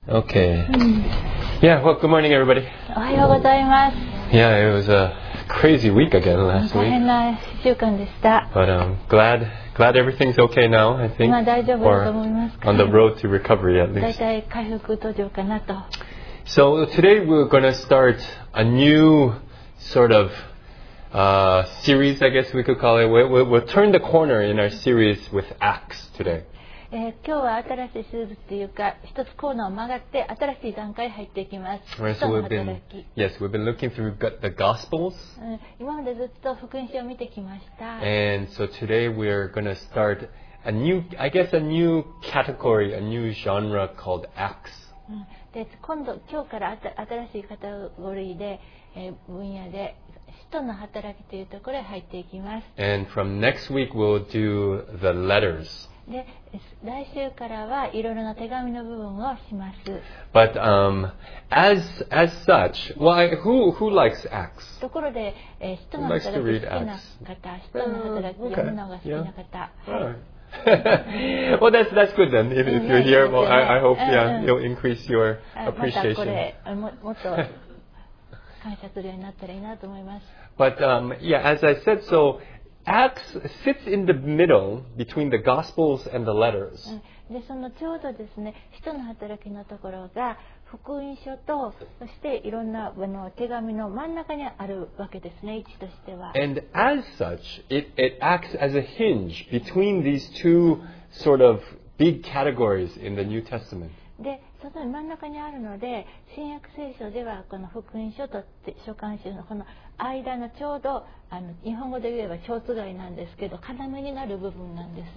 Okay. Yeah, well, good morning, everybody. おはようございます。 Yeah, it was a crazy week again 大 last week. 変な1週間でした。 But glad everything's okay now, I think. 今大丈夫だ Or と思いますか？ on the road to recovery, at だい least. たい回復途上かなと。 So today we're going to start a new sort of series, I guess we could call it. We'll turn the corner in our series with Acts today. 今日は新しいシリーズっていうか、一つコーナーを曲がって新しい段階に入っていきます。 Right, 使 so 徒の we've 働 been き。 we've been looking through the Gospels. 今までずっと福音書を見てきました。 And so today we're going to start a new category, a new genre called Acts. で今日から新しいカテゴリーで、分野で使徒の働きというところへ入っていきます。 And from next week we'll do the letters. で来週からはいろいろな手紙の部分をします。 But as such, who likes Acts? ところで、使徒の働き好きな方、使徒の働き読むのが好きな方。 Alright. Well, that's good then. If you're here, well, I hope you'll increase your またこ appreciation. れもっと感謝するようになったらいいなと思います。 But yeah, as I said, so Acts sits in the middle between the Gospels and the letters. でそのちょうどですね、使徒の働きのところが福音書とそしていろんな手紙の真ん中にあるわけですね、位置としては。 And as such, it acts as a hinge between these two sort of big categories in the New Testament. でその真ん中にあるので、新約聖書ではこの福音書と書簡集のこの間のちょうど日本語で言えば蝶番なんですけど、要になる部分なんです。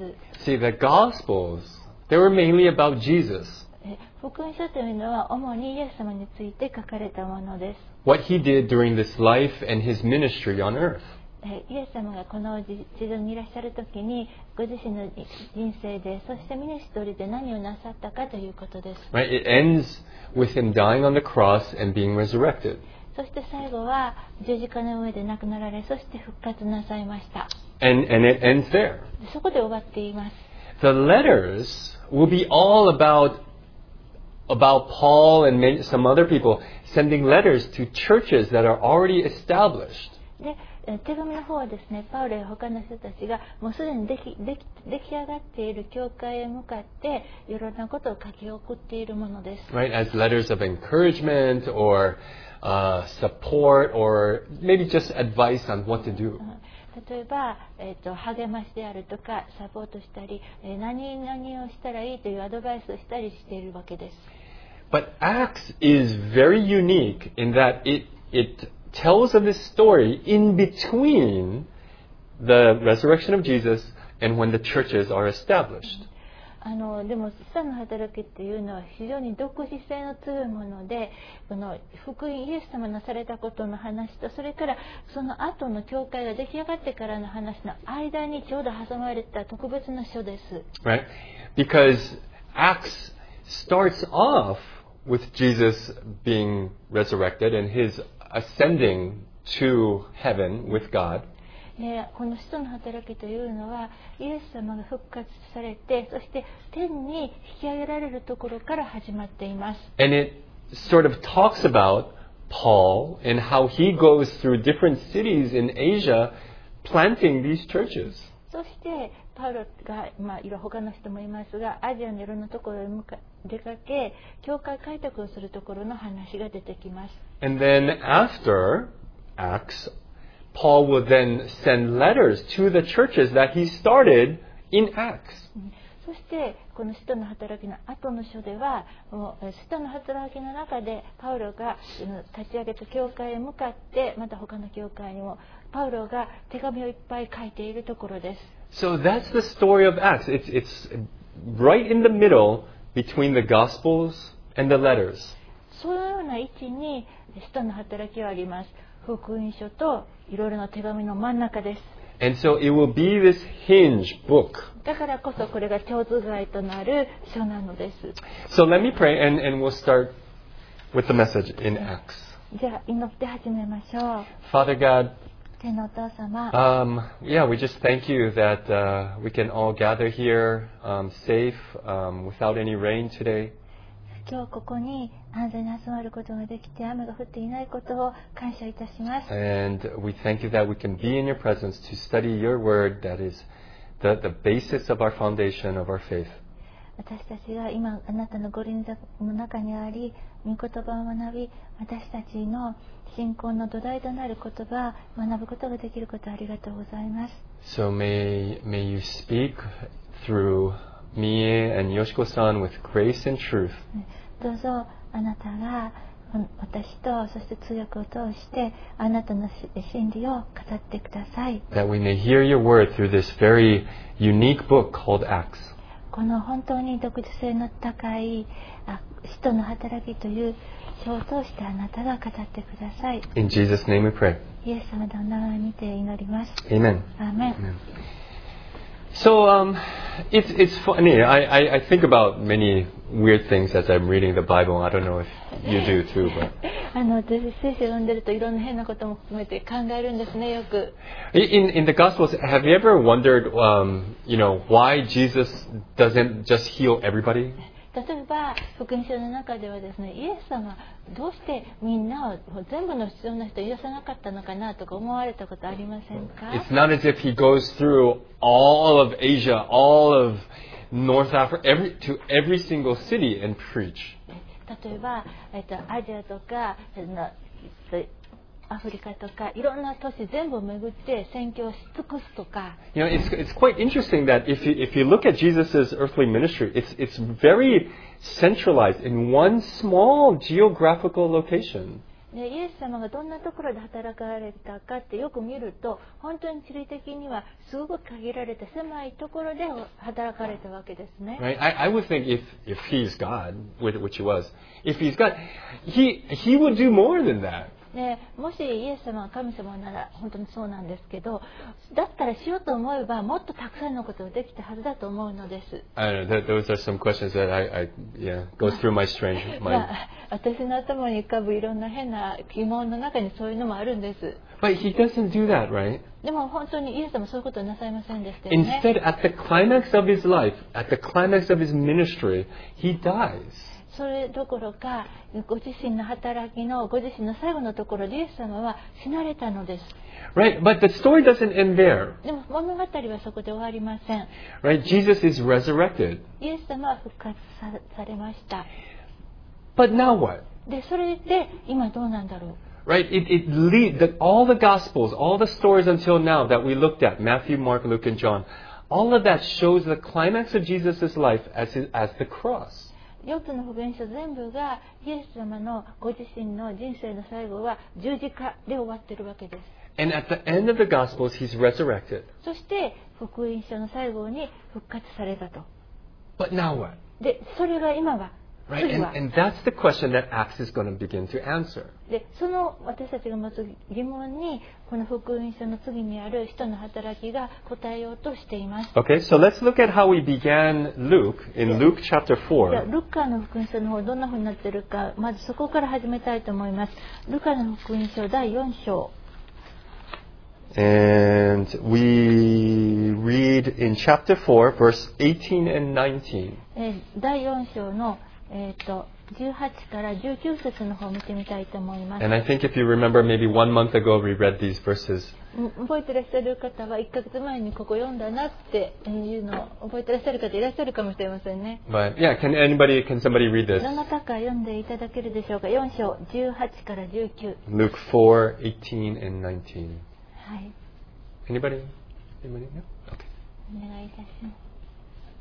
See, the Gospels, they were mainly about Jesus, 福音書というのは主にイエス様について書かれたものです。 what he did during this life and his ministry on earth. イエス様がこの地上にいらっしゃる時にご自身の人生でそしてミニストリーで何をなさったかということです。 Right? It ends with him dying on the cross and being resurrected. そして最後は十字架の上で亡くなられ、そして復活なさいました。 And it ends there. でそこで終わっています。 The letters will be all about Paul and some other people sending letters to churches that are already established. で手紙の方はですね、パウロや他の人たちがもうすでに出来上がっている教会へ向かっていろんなことを書き送っているものです。 Right? As letters of encouragement or support or maybe just advice on what to do. 例えば、励ましであるとかサポートしたり、何をしたらいいというアドバイスをしたりしているわけです。 But Acts is very unique in that it tells of this story in between the resurrection of Jesus and when the churches are established. でも使徒の働きっていうのは非常に独自性の強いもので、この福音イエス様のされたことの話と、それからその後の教会が出来上がってからの話の間にちょうど挟まれた特別な書です。 Right? Because Acts starts off with Jesus being resurrected and his ascending to heaven with God. この使徒の働きというのはイエス様が復活されて、そして天に引き上げられるところから始まっています。 And it sort of talks about Paul and how he goes through different cities in Asia planting these churches. そしてパウロが、他の人もいますが、アジアのいろんなところへ出かけ、教会開拓をするところの話が出てきます。 And then after Acts, Paul will then send letters to the churches that he started in Acts. そしてこの使徒の働きの後の書では、使徒の働きの中でパウロが立ち上げた教会へ向かって、また他の教会にもパウロが手紙をいっぱい書いているところです。 So that's the story of Acts. It's right in the middle between the Gospels and the letters. そのような位置に使徒の働きはあります。福音書といろいろな手紙の真ん中です。 And so it will be this hinge book. だからこそこれが蝶番となる書なのです。 So let me pray and we'll start with the message in Acts. じゃあ祈って始めましょう。 Father God, 天のお父様、 yeah, we just thank you that we can all gather here safe without any rain today. 今日ここに安全に集まることができて、雨が降っていないことを感謝いたします。 And we thank you that we can be in your presence to study your word that is the basis of our foundation of our faith. 私たちが今あなたのご臨在の中にあり、御言葉を学び、私たちの信仰の土台となる言葉を学ぶことができることをありがとうございます。 So may you speak through me and Yoshiko-san with grace and truth. どうぞあなたが私とそして通訳を通してあなたの真理を語ってください。 That we may hear your word through this very unique book called Acts. この本当に独自性の高い使徒の働きという書を通してあなたが語ってください。 In Jesus' name we pray. イエス様のお名前にて祈ります。 Amen. アーメン。 So it's funny. I think about many weird things as I'm reading the Bible. I don't know if you do too. But 私聖書を読んでるといろんな変なことも含めて考えるんですね、よく。 in the Gospels, have you ever wondered, why Jesus doesn't just heal everybody? 例えば福音書の中ではですね、イエス様どうしてみんなを全部の必要な人を癒さなかったのかなとか思われたことありませんか？ It's not as if he goes through all of Asia, all of North Africa, to every single city and preach. 例えば、アジアとかアフリカとかいろんな都市全部を巡って宣教し尽くすとか。 It's quite interesting that if you look at Jesus' earthly ministry, it's very centralized in one small geographical location. イエス様がどんなところで働かれたかってよく見ると、本当に地理的にはすごく限られた狭いところで働かれたわけですね。 Right? I would think if he's God, which he was, if he's God, he would do more than that. もしイエス様が神様なら本当にそうなんですけど、だったらしようと思えばもっとたくさんのことができたはずだと思うのです。 I don't know. Those are some questions that goes through my strange mind. 私の頭に浮かぶいろんな変な疑問の中にそういうのもあるんです。 But he doesn't do that, right? でも本当にイエス様そういうことをなさいませんでしたよね。 Instead, at the climax of his life, at the climax of his ministry, he dies. それどころかご自身の働きのご自身の最後のところでイエス様は死なれたのです。 Right? But the story doesn't end there. でも物語はそこで終わりません。 Right? Jesus is resurrected. イエス様は復活されました。 But now what? で、それで今どうなんだろう。 Right? All the Gospels, all the stories until now that we looked at, Matthew, Mark, Luke, and John, all of that shows the climax of Jesus' life as the cross. 4つの福音書全部がイエス様のご自身の人生の最後は十字架で終わっているわけです。 And at the end of the Gospels, he's resurrected. そして福音書の最後に復活されたと。 But now what? で、それが今は。 Right? And that's the question that Acts is going to begin to answer. で、その私たちが持つ疑問にこの福音書の次にある使徒の働きが答えようとしています。 Okay, so let's look at how we began Luke in Luke chapter 4. ルカの福音書の方どんな風になっているか、まずそこから始めたいと思います。ルカの福音書第4章。 And we read in chapter 4, verse 18 and 19. 第4章の18から19節の方を見てみたいと思います。 And I think if you remember, maybe 1 month ago we read these verses. 覚えていらっしゃる方は1ヶ月前にここ読んだなっていうのを覚えていらっしゃる方いらっしゃるかもしれませんね。 But yeah, can somebody read this? どなたか読んでいただけるでしょうか。4章18から19。 Luke 4, 18 and 19. はい。 Anybody? No? Okay. お願いいたします。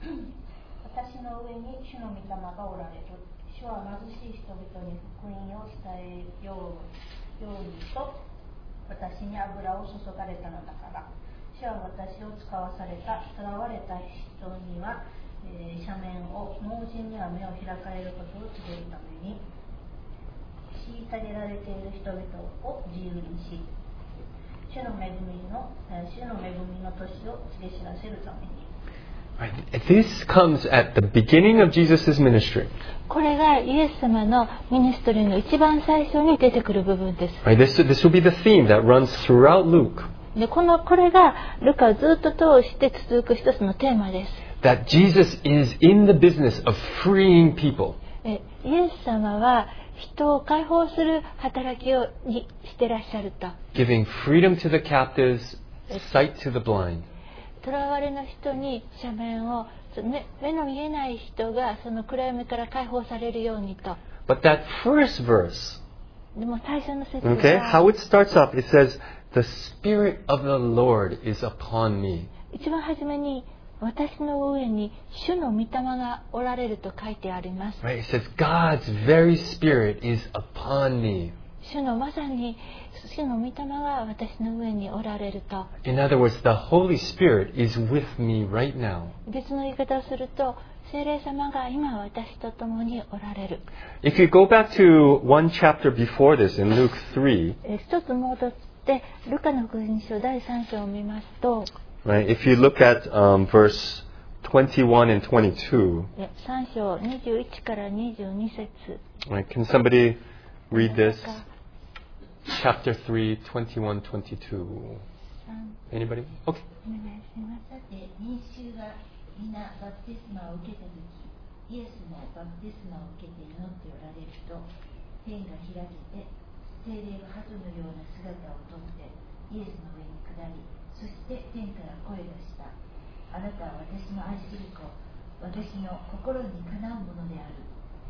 私の上に主の御霊がおられる。主は貧しい人々に福音を伝えようにと私に油を注がれたのだから。主は私を使わされた囚われた人には、赦免を、盲人には目を開かれることを告げるために、虐げられている人々を自由にし、主の恵みの年を告げ知らせるために。 Right. This comes at the beginning of Jesus' ministry. これがイエス様のミニストリーの一番最初に出てくる部分です。 Right. This will be the theme that runs throughout Luke. で、これがルカをずっと通して続く一つのテーマです。 That Jesus is in the business of freeing people. イエス様は人を解放する働きをしてらっしゃると。 giving freedom to the captives, sight to the blind. 囚われの人に赦免を、目の見えない人がその暗闇から解放されるようにと。 But that first verse, でも最初の説 okay, は、 how it starts off, it says, "The Spirit of the Lord is upon me." 一番初めに私の上に主の御霊がおられると書いてあります。 Right? It says, God's very Spirit is upon me. 主のまさに主の御霊が私の上におられると。 In other words, the Holy Spirit is with me right now. 別の言い方をすると、聖霊様が今私と共におられる。 If you go back to one chapter before this in Luke 3, 一つ戻ってルカの福音書第3章を見ますと、 right? If you look at verse 21 and 22, 3章21から22節。 right? Can somebody read this? Chapter 3, 21, 22. Anybody? Okay. お願いします。 さて民衆が皆バプテスマを受けた時、イエスもバプテスマを受けて祈っておられると、天が開けて聖霊が鳩のような姿をとってイエスの上に下り、そして天から声がした。あなたは私の愛する子、私の心にかなうものである。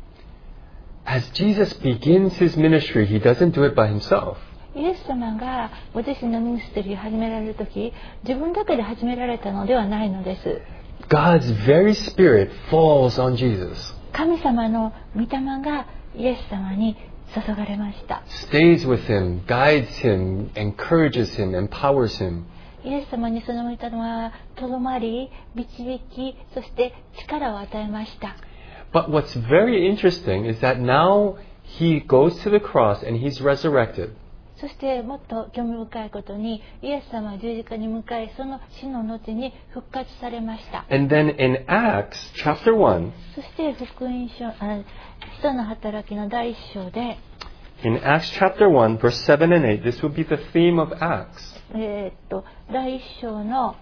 As Jesus begins his ministry, he doesn't do it by himself. イエス様がご自身のミニステリーを始められるとき、自分だけで始められたのではないのです。 God's very Spirit falls on Jesus, 神様の御霊がイエス様に注がれました。 stays with him, guides him, encourages him, empowers him. イエス様にその御霊はとどまり、導き、そして力を与えました。 But what's very interesting is that now he goes to the cross and he's resurrected. そしてもっと興味深いことに、イエス様は十字架に向かい、その死の後に復活されました。 And then in Acts chapter 1, そして福音書、使徒の働きの第一章で、 in Acts chapter 1, verse 7 and 8, this will be the theme of Acts. 第一章の、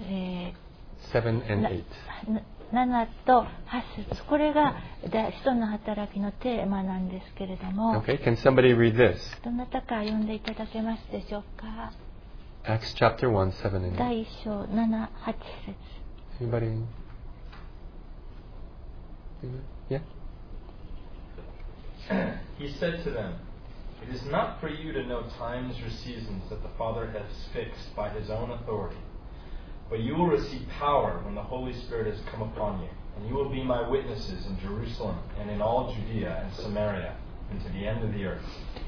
7 and 8. 7と8節、これが使徒の働きのテーマなんですけれども、 Okay, can somebody read this? どなたか読んでいただけますでしょうか。 Acts chapter 1, 7 and 8. 第一章7、8節。 Anybody? Yeah? He said to them, "It is not for you to know times or seasons that the Father has fixed by his own authority, but you will receive power when the Holy Spirit has come upon you, and you will be my witnesses in Jerusalem and in all Judea and Samaria and to the end of the earth."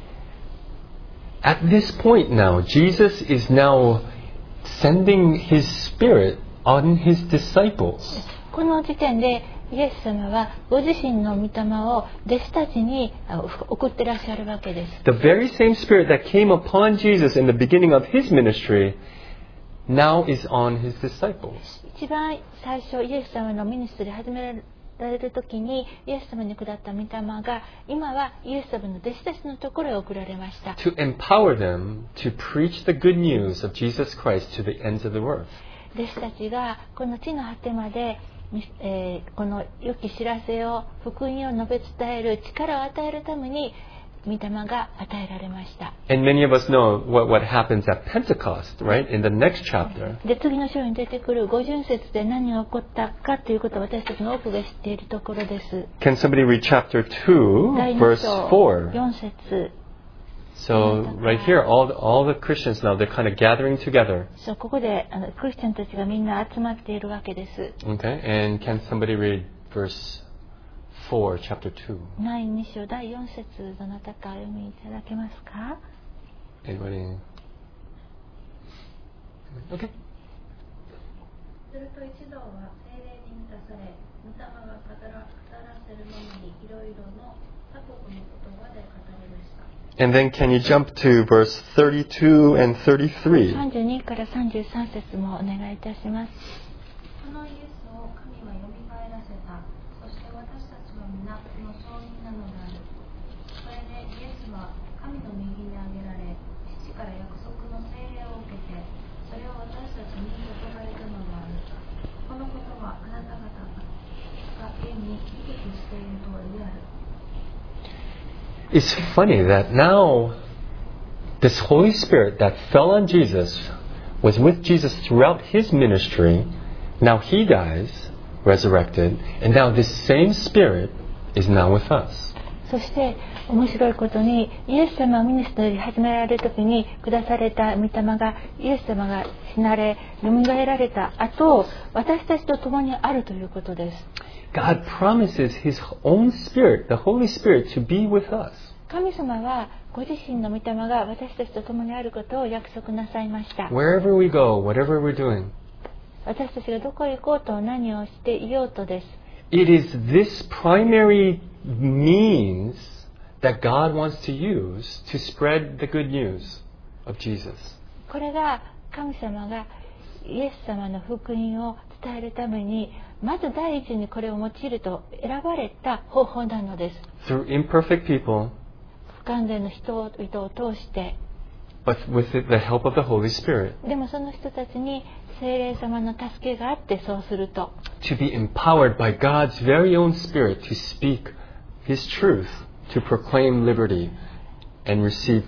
At this point now, Jesus is now sending his Spirit on his disciples. この時点でイエス様はご自身の御霊を弟子たちに送ってらっしゃるわけです。 The very same Spirit that came upon Jesus in the beginning of his ministry now is on his disciples. 一番最初イエス様のミニストリー始められる時にイエス様に下った御霊が今はイエス様の弟子たちのところへ送られました。 To empower them to preach the good news of Jesus Christ to the ends of the earth. 弟子たちがこの地の果てまで、この良き知らせを福音を述べ伝える力を与えるために御霊が与えられました。 And many of us know what happens at Pentecost, right? In the next chapter. で、次の章に出てくる50節で何が起こったかということを私たちの多くが知っているところです。 Can somebody read chapter 2, 第2 verse 章 4? 4節。 So right here, all the Christians now, they're kind of gathering together. そう、ここでクリスチャンたちがみんな集まっているわけです。 Okay? And can somebody read verse 4, chapter 2? 第2章第4節、どなたか読みいただけますか？ Anybody? Okay. すると一同は聖霊に満たされ、御霊が語らせるままにいろいろの他国の言葉で語りました。 And then can you jump to verse 32 and 33? 32から33節もお願いいたします。 そのイエスを神はよみがえらせた。そして私たちは皆その証人なのである。それでイエスは神の右に挙げられ、父から約束の聖霊を受けて、それを私たちに注がれたのである。このことはあなた方が現に見聞きしている通りである。 It's funny that now this Holy Spirit that fell on Jesus was with Jesus throughout his ministry. Now he dies, resurrected, and now this same Spirit is now with us. そして面白いことに、イエス様がミニストリー始められる時に下された御霊が、イエス様が死なれ蘇られた後、私たちと共にあるということです。 God promises His own Spirit, the Holy Spirit, to be with us. 神様はご自身の御霊が私たちと共にあることを約束なさいました。 Wherever we go, whatever we're doing. 私たちがどこへ行こうと何をしていようとです。 It is this primary means that God wants to use to spread the good news of Jesus. これが神様がイエス様の福音を伝えるためにまず第一にこれを用いると選ばれた方法なのです。 Through imperfect people, 不完全な人々を通して、 but with the help of the Holy Spirit. でもその人たちに聖霊様の助けがあってそうすると、 To be empowered by God's very own Spirit to speak His truth, to proclaim liberty and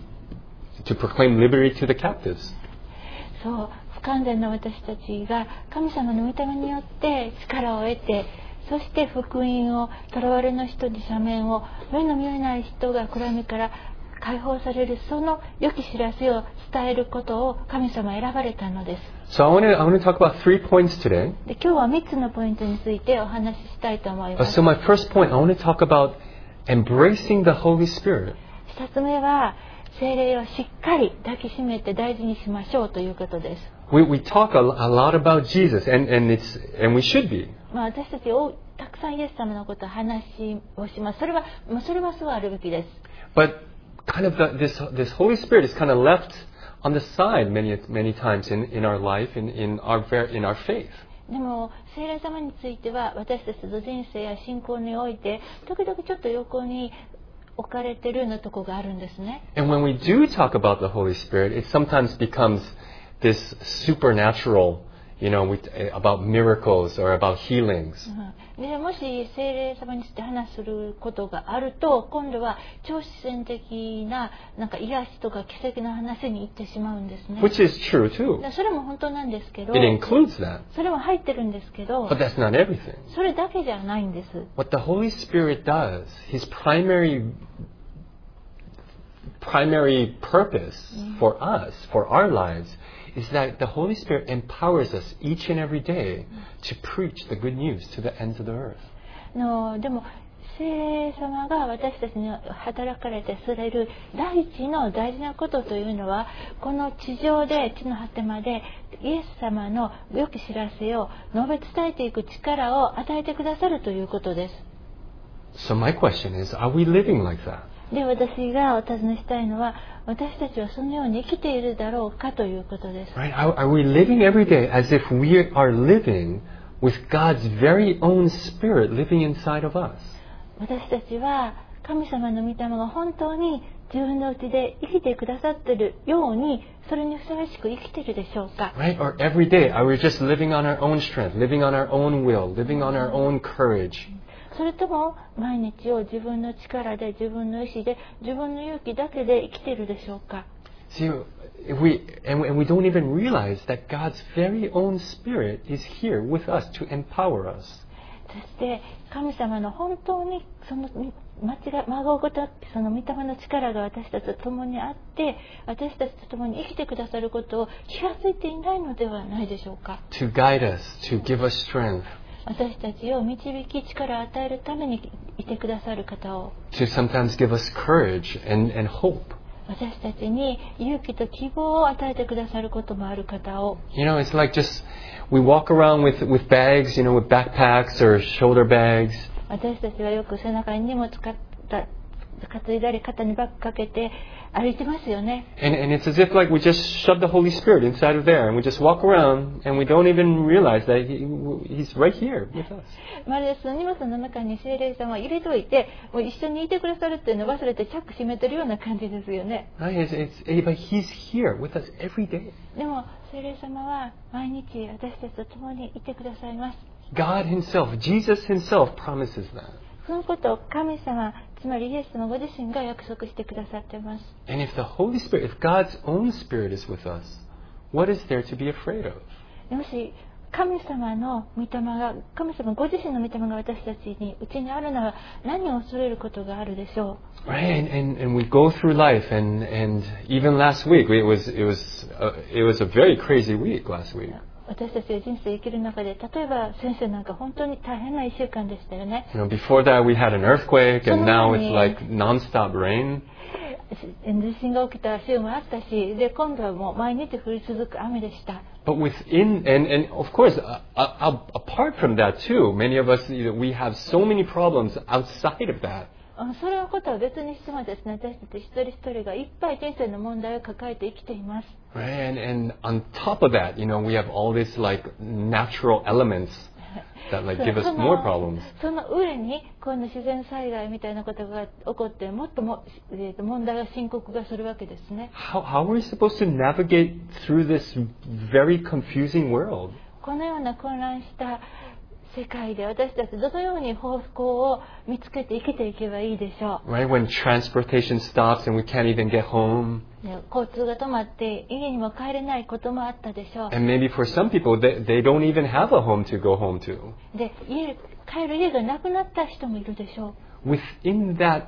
to proclaim liberty to the captives. そう不完全な私たちが神様の御霊によって力を得て、そして福音を、囚われの人に赦免を、目の見えない人が暗闇から解放される、その良き知らせを伝えることを神様選ばれたのです。 So I want to talk about 3 points today. で今日は3つのポイントについてお話ししたいと思います。 So my first point, I want to talk about embracing the Holy Spirit. 2つ目は聖霊をしっかり抱きしめて大事にしましょうということです。 We talk a lot about Jesus, and we should be. 私たちをたくさんイエス様のことを話をします。それはそうあるべきです。 But kind of this Holy Spirit is kind of left on the side many times in our life, in our faith. でも聖霊様については私たちの人生や信仰において時々ちょっと横に置かれているようなところがあるんですね。 And when we do talk about the Holy Spirit, it sometimes becomes this supernatural, about miracles or about healings. でもし聖霊様について話することがあると、今度は超自然的な癒しとか奇跡の話に行ってしまうんですね。 Which is true too. それも本当なんですけど、 It includes that. それも入ってるんですけど、 But that's not everything. それだけじゃないんです。 What the Holy Spirit does, His primary purpose for us, for our lives, is that the Holy Spirit empowers us each and every day to preach the good news to the ends of the earth. でも聖霊様が私たちに働かれてされる第一の大事なことというのは、この地上で地の果てまでイエス様の良き知らせを述べ伝えていく力を与えてくださるということです。 So my question is, are we living like that? で、私がお尋ねしたいのは、私たちはそのように生きているだろうかということです。 Right? Are we living every day as if we are living with God's very own Spirit living inside of us? 私たちは神様の御霊が本当に自分のうちで生きてくださっているように、それにふさわしく生きているでしょうか？ Right? Or every day, are we just living on our own strength, living on our own will, living on our own courage? それとも毎日を自分の力で、自分の意志で、自分の勇気だけで生きているでしょうか？ See, we don't even realize that God's very own Spirit is here with us to empower us. そして神様の本当にその孫ごとその御霊の力が私たちと共にあって、私たちと共に生きてくださることを気がついていないのではないでしょうか？ To guide us, to give us strength. 私たちを導き力を与えるためにいてくださる方を、 To sometimes give us courage and hope. 私たちに勇気と希望を与えてくださることもある方を、 It's like just we walk around with bags, with backpacks or shoulder bags. 私たちはよく背中に荷物担いだり肩にバッグかけて歩いてますよね。 And it's as if like we just shove the Holy Spirit inside of there and we just walk around and we don't even realize that He's right here with us. まるでその荷物の中に聖霊様を入れといて、もう一緒にいてくださるっていうのを忘れてチャック閉めてるような感じですよね。 Right? But He's here with us every day. でも聖霊様は毎日私たちと共にいてくださいます。 God Himself, Jesus Himself promises that. そのことを神様つまりイエス様ご自身が約束してくださっています。 And if the Holy Spirit, if God's own Spirit is with us, what is there to be afraid of? もし神様の御霊が、神様ご自身の御霊が私たちにうちにあるなら、何を恐れることがあるでしょう。 Right, and we go through life, and even last week, it was a very crazy week last week. 私たちが人生生きる中で、例えば先生なんか本当に大変な1週間でしたよね。 Before that, we had an earthquake, and now it's like nonstop rain. 地震が起きた週もあったし、で今度はもう毎日降り続く雨でした。 But within, and of course, apart from that too, many of us, we have so many problems outside of that. それのことは別にしてもですね、私たち一人一人がいっぱい人生の問題を抱えて生きています。 Right, and on top of that, we have all these like natural elements that like give us more problems. その上にこの自然災害みたいなことが起こってもっとも、問題が深刻化するわけですね。 How are we supposed to navigate through this very confusing world? このような混乱した世界で私たちどのように方向を見つけて生きていけばいいでしょう。 Right, when transportation stops and we can't even get home. 交通が止まって家にも帰れないこともあったでしょう。 And maybe for some people, they don't even have a home to go home to. で、帰る家がなくなった人もいるでしょう。 Within that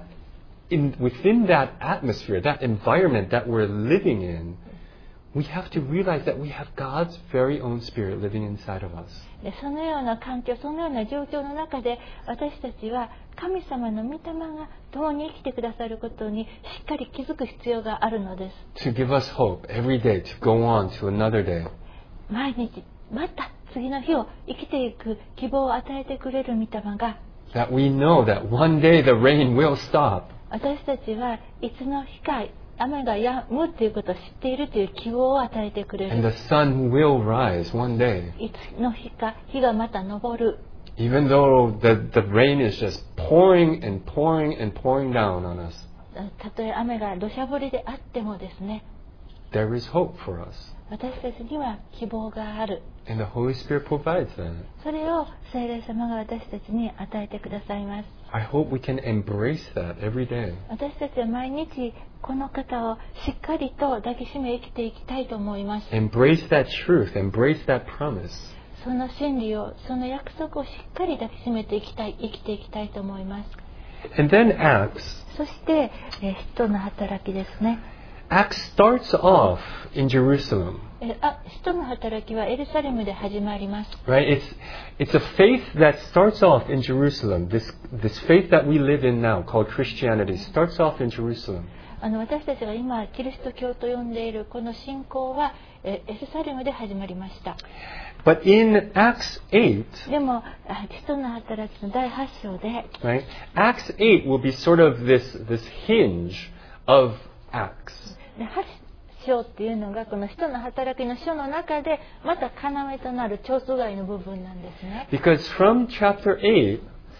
atmosphere, that environment that we're living in, we have to realize that we have God's very own Spirit living inside of us. で、そのような環境、そのような状況の中で私たちは神様の御霊が共に生きてくださることにしっかり気づく必要があるのです。 To give us hope every day, to go on to another day. 毎日また次の日を生きていく希望を与えてくれる御霊が、 That we know that one day the rain will stop. 私たちはいつの日か雨が止むということを知っているという希望を与えてくれ And る。 the sun will rise one day. いつの日か日がまた昇る。 Even though the rain is just pouring and pouring and pouring down on us. たとえ雨が土砂降りであってもですね、 There is hope for us. 私たちには希望がある。 And the Holy Spirit provides that. それを聖霊様が私たちに与えてくださいます。 I hope we can embrace that every day. 私たちは毎日この方をしっかりと抱きしめ生きていきたいと思います。 Embrace that truth. Embrace that promise. その真理を、その約束をしっかり抱きしめて生きていきたいと思います。 And then Acts. そして、使徒の働きですね。 Acts starts off in Jerusalem. 使徒の働きはエルサレムで始まります。 Right? It's a faith that starts off in Jerusalem. This faith that we live in now, called Christianity, starts off in Jerusalem. 私たちが今キリスト教と呼んでいるこの信仰はエルサレムで始まりました。 But in Acts 8, でも使徒の働きの第8章で、 right? Acts 8 will be sort of this hinge of Acts. で8章っていうのがこの使徒の働きの書の中でまた要となる蝶番の部分なんですね。 Because from chapter 8,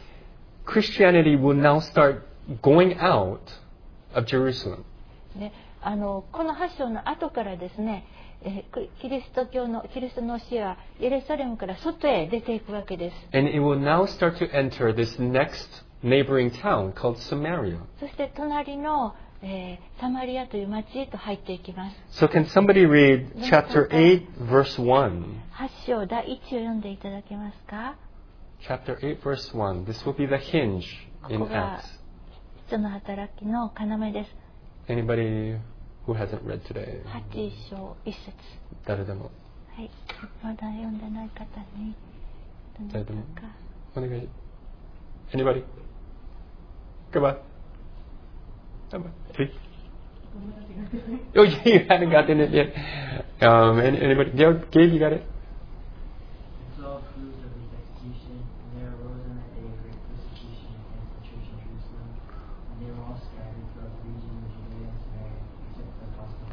Christianity will now start going out of Jerusalem. でこの8章の後からですね、キリストの教えはエルサレムから外へ出ていくわけです。 And it will now start to enter this next neighboring town called Samaria. そして隣の、サマリアという町へと入っていきます。 So can somebody read chapter 8, verse 1? 8章第1を読んでいただけますか。 Chapter 8, verse 1. This will be the hinge こ in こが Acts. 人の働きの要です。 Anybody who hasn't read today? 8章1節。 誰でも。 はい。まだ読んでない方に。どなたか。 お願い。Anybody? Come on. Come on. Please. Oh, you haven't gotten it yet. Anybody? Gabe, you got it? And saw fruit of his execution, and there arose on that day a great persecution against the church in Jerusalem, and they were all scattered throughout the region of Judea and Samaria, except the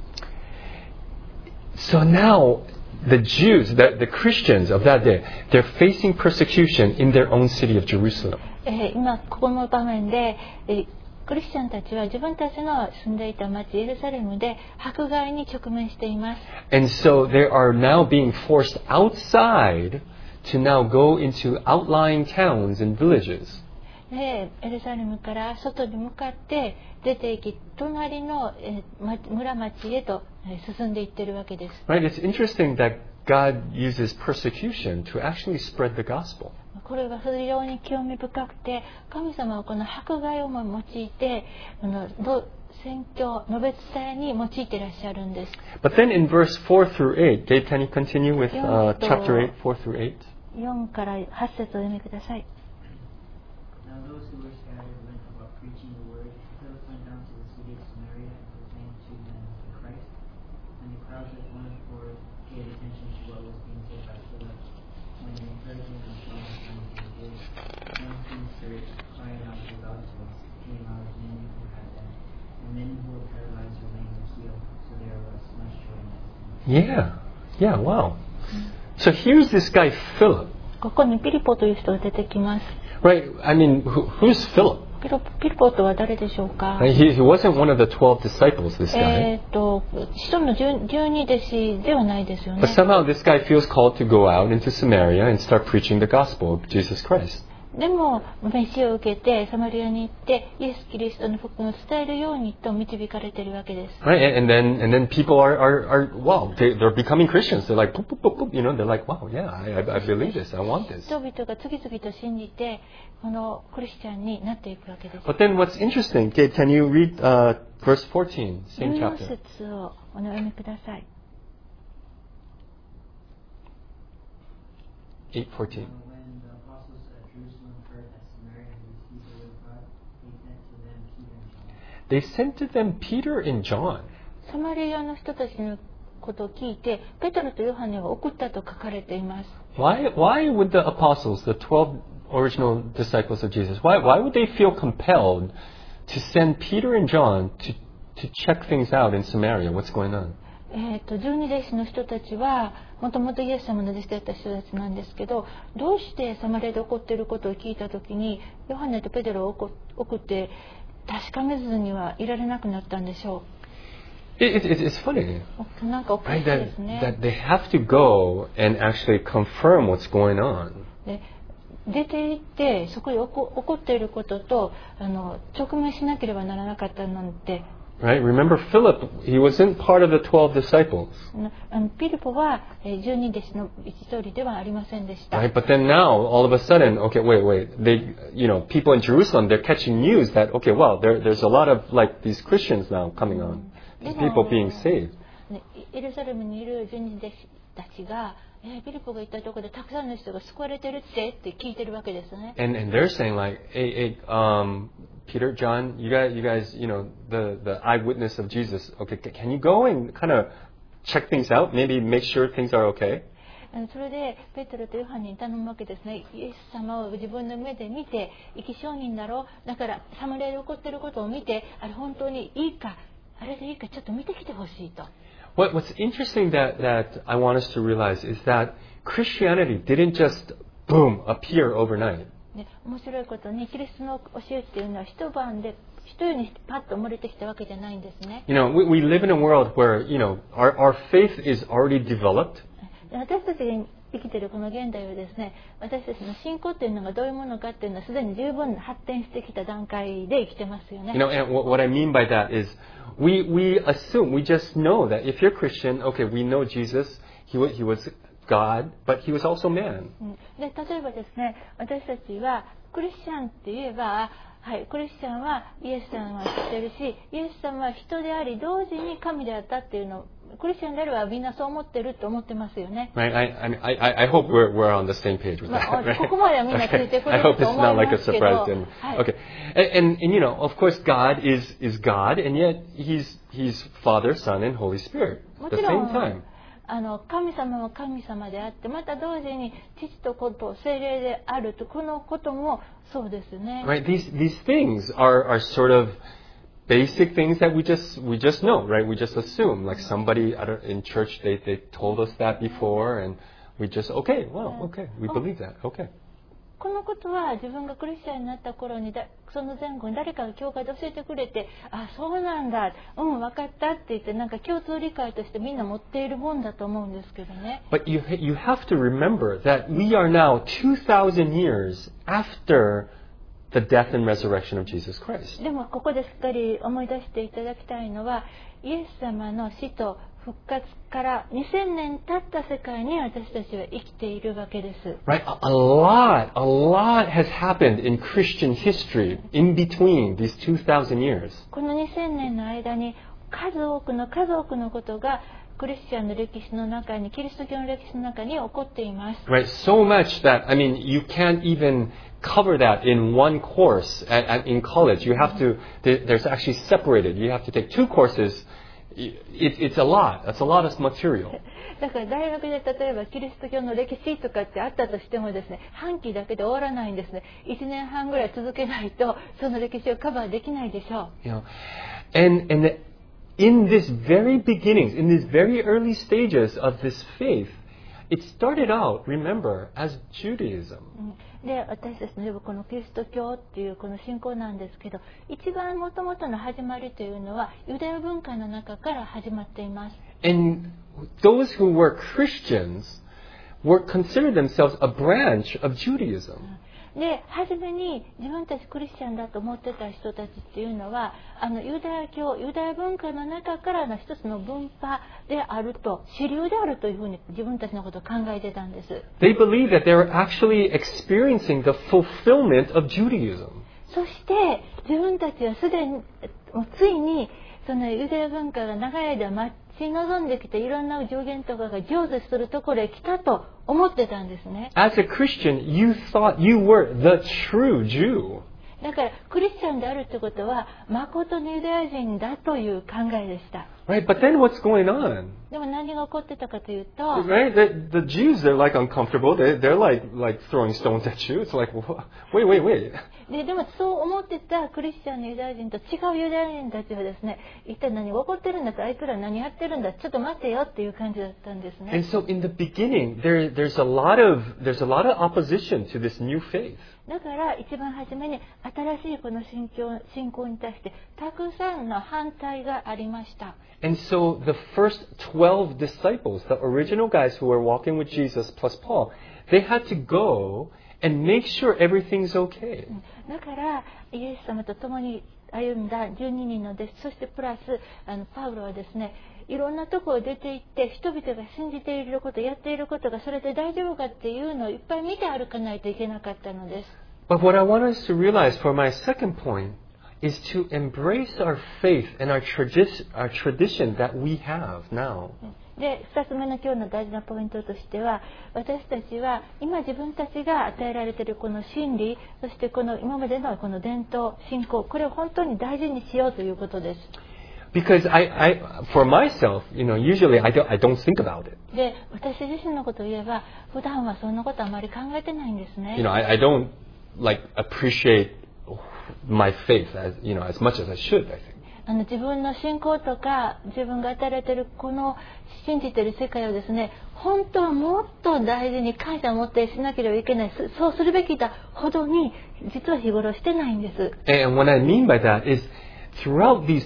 apostles. So now, the Jews, the Christians of that day, they're facing persecution in their own city of Jerusalem. 今ここの場面で、クリスチャンたちは自分たちの住んでいた町エルサレムで迫害に直面しています。 And so they are now being forced outside to now go into outlying towns and villages. でエルサレムから外に向かって出て行き、隣の村町へと進んでいってるわけです。 Right? It's interesting that God uses persecution to actually spread the gospel. これが非常に興味深くて、神様はこの迫害を用いて宣教、述べ伝えに用いていらっしゃるんです。 But then in verse 4 through 8, Gabe, can you continue with chapter 8, 4 through 8? 4から8節をお読みください。 Now those who were scattered went about preaching the word. Philip went down to the city of Samaria and proclaimed to them the Christ. And the crowd with one accord gave attention to what was being said by Philip. When they heard him and saw the signs he did, one from the church, crying out with loud voice, came out of many who had them. And many who were paralyzed or lame were healed. So there was much joy in that. Yeah, wow. So here's this guy, Philip. ここにピリポという人が出てきます。 Right? I mean, who's Philip? ピリポとは誰でしょうか。 He wasn't one of the 12 disciples, this guy. 使徒の12弟子ではないですよね。 But somehow this guy feels called to go out into Samaria and start preaching the gospel of Jesus Christ. でも、召しを受けて、サマリアに行って、イエス・キリストの福音を伝えるようにと導かれているわけです。 Right? And then people are wow, they're becoming Christians. They're like, boop, boop, boop, boop, they're like, wow, yeah, I believe this, I want this. 人々が次々と信じて、このクリスチャンになっていくわけです。 But then what's interesting, Gabe, can you read verse 14, same 14 chapter? 節をお読みください。 8:14. When the apostles at Jerusalem heard that Samaria had received the word of God, they sent to them Peter and John. they sent to them Peter and John. サマリアの人たちのことを聞いて、ペトロとヨハネを送ったと書かれています。 Why would the apostles, the 12 original disciples of Jesus, why would they feel compelled to send Peter and John to check things out in Samaria? What's going on? 12弟子の人たちはもともとイエス様の弟子だった人たちなんですけど、どうしてサマリアで起こっていることを聞いたときにヨハネとペテロを送って確かめずにはいられなくなったんでしょう。 It's funny, なんかおかし right? いですね。 That they have to go and actually confirm what's going on. で出て行ってそこで起こっていることと直面しなければならなかったなんて。 Right? Remember Philip, he wasn't part of the 12 disciples. ピリポは12弟子の一人ではありませんでした。 Right? But then now, all of a sudden, okay, wait. They, people in Jerusalem, they're catching news that, okay, well, there's a lot of like these Christians now coming on. These people being saved. エルサレムにいる12弟子たちが、ピリポが行ったところでたくさんの人が救われてるって聞いてるわけですね。 And they're saying like, hey, Peter, John, you guys, the eyewitness of Jesus. Okay, can you go and kind of check things out? Maybe make sure things are okay. それでペテロとヨハネに頼むわけですね。イエス様を自分の目で見て、生き証人だろう。だからサマリアで起こっていることを見て、あれ本当にいいか、あれでいいかちょっと見てきてほしいと。 What's interesting that I want us to realize is that Christianity didn't just boom appear overnight. 面白いことにキリストの教えっていうのは一晩で一夜にパッと生まれてきたわけじゃないんですね。 We live in a world where our faith is already developed. 私たちが生きているこの現代はですね、私たちの信仰っていうのがどういうものかっていうのはすでに十分発展してきた段階で生きてますよね。 And what I mean by that is we assume, we just know that if you're Christian, okay, we know Jesus, he was God, but he was also man. で例えばですね、私たちはクリスチャンって言えば、はい、クリスチャンはイエス様は知ってるし、イエス様は人であり同時に神であったっていうのをクリスチャンであればみんなそう思ってると思ってますよね。 Right? I hope we're on the same page with that. Right? ここまではみんなついてくれ I る hope と it's 思い not ま like a すけ surprise ど、 to him. はい、 Okay. And of course God is God, and yet he's Father, Son, and Holy Spirit at も the ちろ same ん time. 神様は神様であってまた同時に父と子と聖霊であるとこのこともそうですね。 Right? These things are sort of basic things that we just know, right? We just assume, like somebody in church they told us that before, and we just okay, we believe that, okay. このことは自分がクリスチャンになった頃にその前後に誰かが教会で教えてくれて、あ、そうなんだ、分かったって言ってなんか共通理解としてみんな持っているもんだと思うんですけどね。 But you have to remember that we are now 2,000 years after the death and resurrection of Jesus Christ. でもここでしっかり思い出していただきたいのは、イエス様の死と復活から2000年経った世界に私たちは生きているわけです。 Right? A lot has happened in Christian history in between these 2,000 years. この2000年の間に数多くのことがクリスチャンの歴史の中に、キリスト教の歴史の中に起こっています。 Right? So much that, I mean, you can't even cover that in one course in college. You have to, there's actually separated. You have to take 2 courses. It's a lot. That's a lot of material. だから大学で例えばキリスト教の歴史とかってあったとしてもですね、半期だけで終わらないんですね。1年半ぐらい続けないとその歴史をカバーできないでしょう。 You know, and in this very beginnings, in these very early stages of this faith, it started out, remember, as Judaism. で、私たちのこのキリスト教っていうこの信仰なんですけど、一番元々の始まりというのはユダヤ文化の中から始まっています。 And those who were Christians were considered themselves a branch of Judaism. で、初めに自分たちクリスチャンだと思ってた人たちっていうのは、ユダヤ文化の中からの一つの分派であると、主流であるというふうに自分たちのことを考えてたんです。 They believed that they were actually experiencing the fulfillment of Judaism. そして自分たちはすでについにそのユダヤ文化が長い間待ち望んできていろんな助言とかが成就するところへ来たと思ってたんですね。 As a Christian, you thought you were the true Jew. だからクリスチャンであるってことは誠のユダヤ人だという考えでした。 Right? But then what's going on? でも何が起こってたかというと、 Right? The Jews, they're like uncomfortable. They're like throwing stones at you. It's like, wait. でもそう思ってたクリスチャンのユダヤ人と違うユダヤ人たちはですね、一体何が起こってるんだと、あいつら何やってるんだ、ちょっと待てよっていう感じだったんですね。 And so in the beginning, there's a lot of opposition to this new faith. だから一番初めに新しいこの信仰に対してたくさんの反対がありました。 And so the first 12 disciples, the original guys who were walking with Jesus plus Paul, they had to go and make sure everything's okay. だからイエス様と共に歩んだ12人の弟子、そしてプラスパウロはですね、いろんなところを出て行って人々が信じていること、やっていることがそれで大丈夫かっていうのをいっぱい見て歩かないといけなかったのです。 But what I want us to realize for my second point is to embrace our faith and our tradition that we have now. で、2つ目の今日の大事なポイントとしては、私たちは今自分たちが与えられているこの真理、そしてこの今までのこの伝統、信仰、これを本当に大事にしようということです。 Because for myself, usually I don't think about it. で、私自身のことを言えば、普段はそんなことあまり考えてないんですね。 I don't appreciate my faith as much as I should, I think. 自分の信仰とか自分が与えられているこの信じている世界をですね、本当はもっと大事に感謝を持ってしなければいけない、そうするべきだほどに実は日頃してないんです。 And what I mean by that is throughout these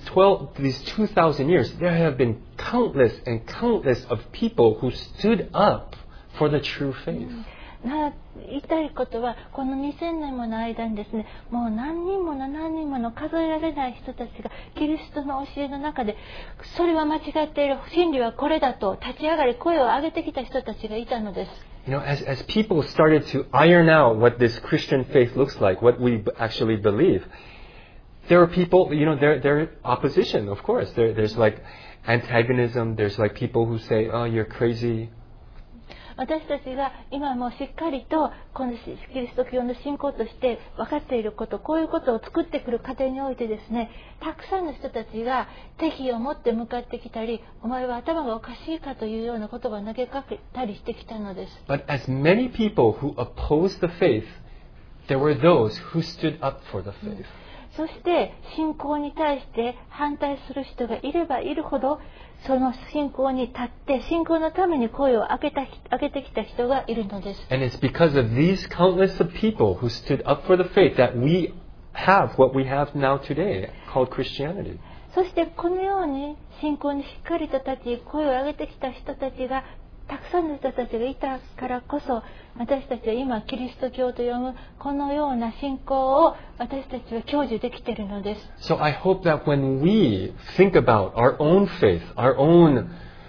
2,000 years, there have been countless and countless of people who stood up for the true faith. 言いたいことはこの2000年もの間にですね、もう何人もの数えられない人たちがキリストの教えの中でそれは間違っている、真理はこれだと立ち上がり声を上げてきた人たちがいたのです。 As people started to iron out what this Christian faith looks like, what we actually believe, there are people, there opposition, of course. There's like antagonism. There's like people who say, "Oh, you're crazy." 私たちが今もうしっかりとこのキリスト教の信仰として分かっていること、こういうことを作ってくる過程においてですね、たくさんの人たちが敵意を持って向かってきたり、お前は頭がおかしいかというような言葉を投げかけたりしてきたのです。 But as many people who opposed the faith, there were those who stood up for the faith. そして信仰に対して反対する人がいればいるほど、その信仰に立って信仰のために声を上げてきた人がいるのです。 And it's because of these countless of people who stood up for the faith that we have what we have now today called Christianity. そしてこのように信仰にしっかりと立ち声を上げてきた人たちがたくさんの人たちがいたからこそ、私たちは今キリスト教と呼ぶこのような信仰を私たちは享受できているのです。 So I hope that when we think about our own faith, our own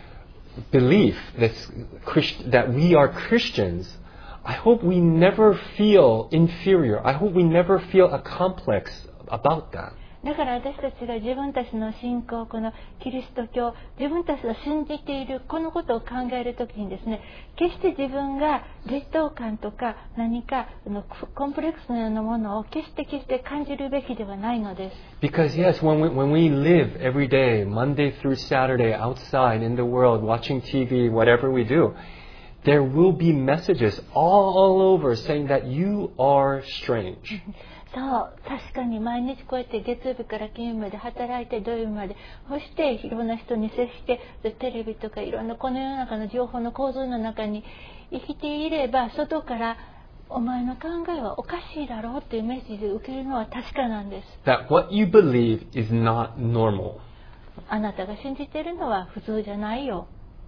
belief that we are Christians, I hope we never feel inferior. I hope we never feel a complex about that. だから私たちが自分たちの信仰、このキリスト教、自分たちが信じているこのことを考えるときにですね、決して自分が劣等感とか何かコンプレックスのようなものを決して感じるべきではないのです。 Because yes, when we live every day, Monday through Saturday, outside in the world, watching TV, whatever we do, there will be messages all over saying that you are strange. そう、確かに毎日こうやって月曜日から金曜日まで働いて土曜日まで、そしていろんな人に接してテレビとかいろんなこの世の中の情報の構造の中に生きていれば、外からお前の考えはおかしいだろうっていうメッセージを受けるのは確かなんです。 That what you believe is not normal. あなたが信じているのは普通じゃないよ。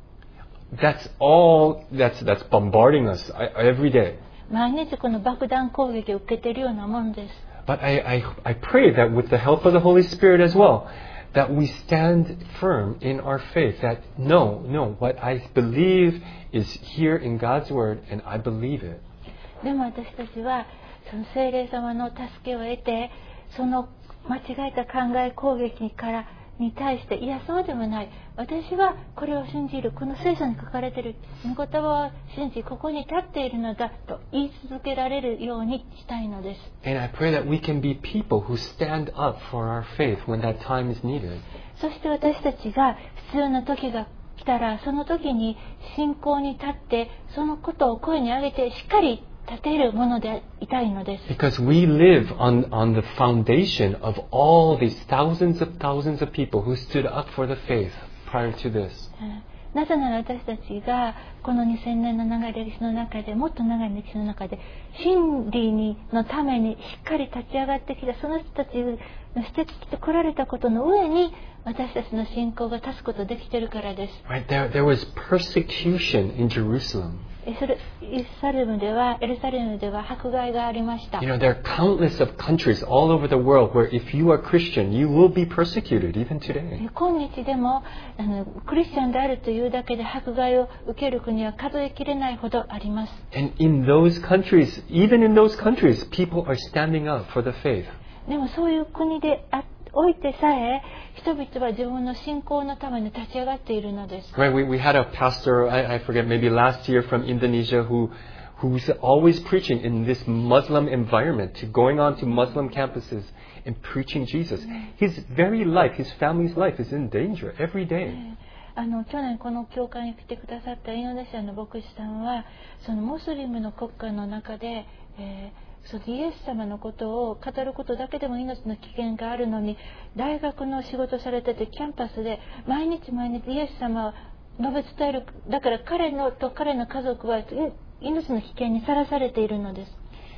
That's all that's bombarding us every day. 毎日この爆弾攻撃を受けているようなものです。 But I pray that with the help of the Holy Spirit as well, that we stand firm in our faith, that no, what I believe is here in God's Word, and I believe it. でも私たちはその聖霊様の助けを得て、その間違えた考え攻撃からに対して、いやそうでもない、私はこれを信じる、この聖書に書かれている御言葉を信じ、ここに立っているのだと言い続けられるようにしたいのです。 And I pray that we can be people who stand up for our faith when that time is needed. そして私たちが必要な時が来たら、その時に信仰に立って、そのことを声に上げてしっかり立てるものでいたいのです。 Because we live on the foundation of all these thousands of people who stood up for the faith prior to this. なぜなら私たちがこの2000年の長い歴史の中で、もっと長い歴史の中で真理のためにしっかり立ち上がってきたその人たちのしてきてこられたことの上に私たちの信仰が立つことができているからです。 Right, there was persecution in Jerusalem. エルサレムでは迫害がありました。 You know, there are countless of countries all over the world where if you are Christian, you will be persecuted even today. 今日でもクリスチャンであるというだけで迫害を受ける国は数えきれないほどあります。 And in those countries, even in those countries, people are standing up for the faith. でもそういう国でおいてさえ人々は自分の信仰のために立ち上がっているのです。 Right, we had a pastor, I forget, maybe last year from Indonesia who's always preaching in this Muslim environment, going on to Muslim campuses and preaching Jesus. His very life, his family's life is in danger every day. 去年この教会に来てくださったインドネシアの牧師さんはそのムスリムの国家の中で、そのイエス様のことを語ることだけでも命の危険があるのに、大学の仕事されててキャンパスで毎日イエス様を述べ伝える。だから彼の家族は命の危険にさらされているのです。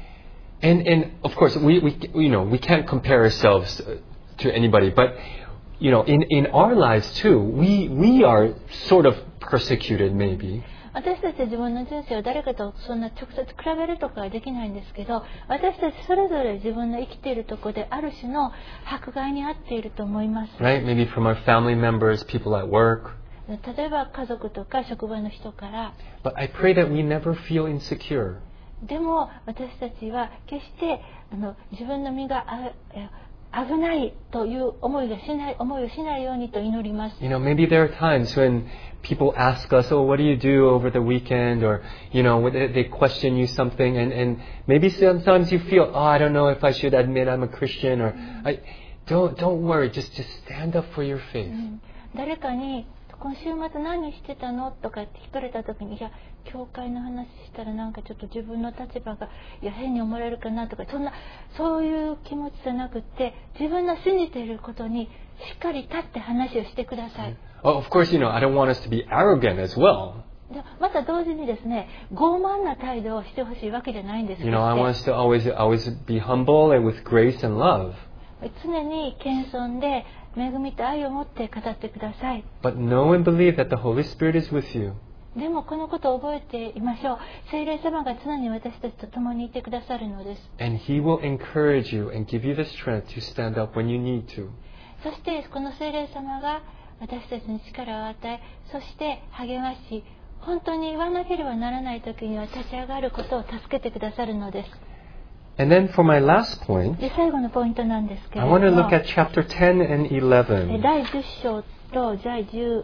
And of course we can't compare ourselves to anybody, but you know in our lives too we are sort of persecuted maybe. 私たちは自分の人生を誰かとそんな直接比べるとかはできないんですけど、私たちそれぞれ自分の生きているところである種の迫害に遭っていると思います。 Right? Maybe from our family members, people at work. 例えば家族とか職場の人から。 But I pray that we never feel insecure. でも私たちは決して自分の身が危ないという思いをしないようにと祈ります。 You know, maybe there are times when people ask us, "Oh, what do you do over the weekend?" Or, you know, they question you something, and maybe sometimes you feel, "Oh, I don't know if I should admit I'm a Christian." Or, don't worry, just stand up for your faith. 誰かに今週末何してたのとかって聞かれた時に、いや教会の話したらなんかちょっと自分の立場が変に思われるかなとか、そういう気持ちじゃなくって、自分の信じていることにしっかり立って話をしてください。 Of course, you know, I don't want us to be arrogant as well. また同時にですね、傲慢な態度をしてほしいわけじゃないんです。 You know, I want us to always be humble and with grace and love. 常に謙遜で恵みと愛を持って語ってください。 But know and believe that the Holy Spirit is with you. でもこのことを覚えていましょう。聖霊様が常に私たちと共にいてくださるのです。 And He will encourage you and give you the strength to stand up when you need to. そしてこの聖霊様が私たちに力を与え、そして励まし、本当に言わなければならない時には立ち上がることを助けてくださるのです。 And then for my last point, で、最後のポイントなんですけれ I ど want to も、 look at chapter 10 and 11. 第10章と第11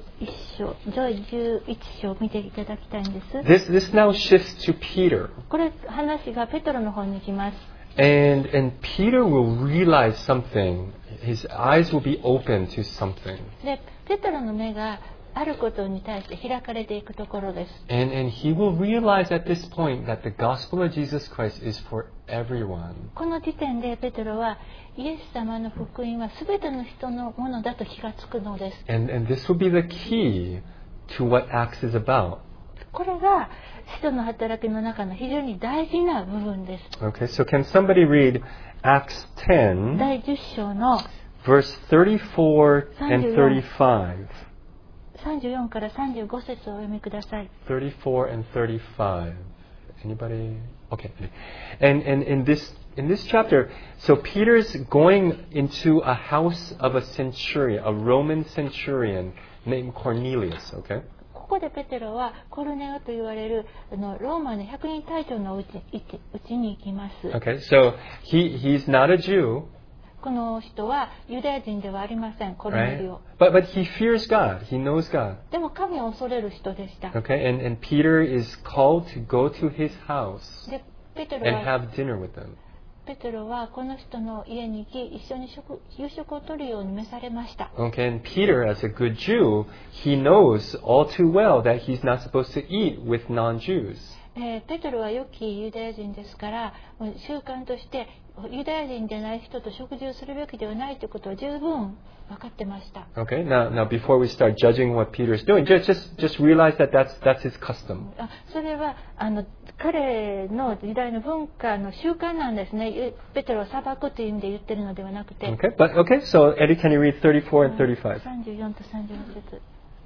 章を見ていただきたいんです。 This now shifts to Peter. これ話がペトロの方に行きます。 And Peter will realize something. His eyes will be open to something. で、ペトロの目があることに対して開かれていくところです。 And he will realize at this point that the gospel of Jesus Christ is for everyone. この時点でペトロはイエス様の福音は全ての人のものだと気がつくのです。 And this will be the key to what Acts is about. これが使徒の働きの中の非常に大事な部分です。 Okay, so can somebody read Acts 10, 第10章の verse 34 and 35? 34から35節をお読みください。 34 and 35. Anybody? Okay. And in this chapter, so Peter's going into a house of a centurion, a Roman centurion named Cornelius, okay? ここでペテロはコルネオと言われるローマの百人隊長のうちに行きます。 Okay, so he's not a Jew, この人はユダヤ人ではありません、コルネ right? リオ。 But he fears God. He knows God. でも神を恐れる人でした。 Okay, and Peter is called to go to his house で、ペテロ and は have dinner with them. この人の家に行き、一緒に夕食をとるように召されました。 Okay, and Peter, as a good Jew, he knows all too well that he's not supposed to eat with non-Jews. ペテロは良きユダヤ人ですから、習慣としてユダヤ人でない人と食事をするべきではないということは十分分かってました。 Okay, now before we start judging what Peter's doing, just realize that that's his custom. それは彼の時代の文化の習慣なんですね。ペテロを裁くという意味で言ってるのではなくて。 Okay, so Eddie, can you read 34 and 35? 34と35節。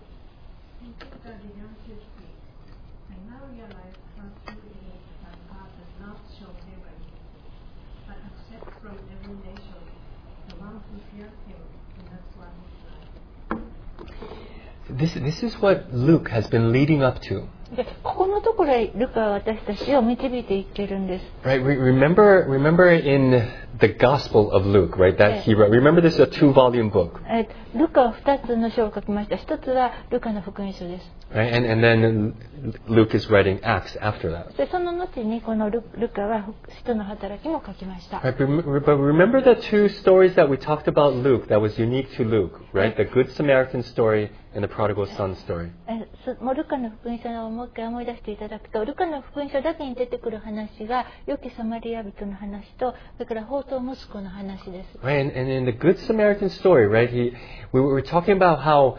This is what Luke has been leading up to. で、ここのところへルカは私たちを導いていってるんです。 Right, remember in the Gospel of Luke, right, that he wrote. Remember this is a 2-volume book. ルカは2つの書を書きました。1つはルカの福音書です。 Right, and then Luke is writing Acts after that. で、その後にこのルカは使徒の働きも書きました。 Right, but remember the two stories that we talked about Luke that was unique to Luke, right? The Good Samaritan story and the prodigal son story. もうルカの福音書をもう一回思い出していただくと、ルカの福音書だけに出てくる話が良きサマリア人の話と、それから放蕩息子の話です。 Right, and in the Good Samaritan story, right, we were talking about how,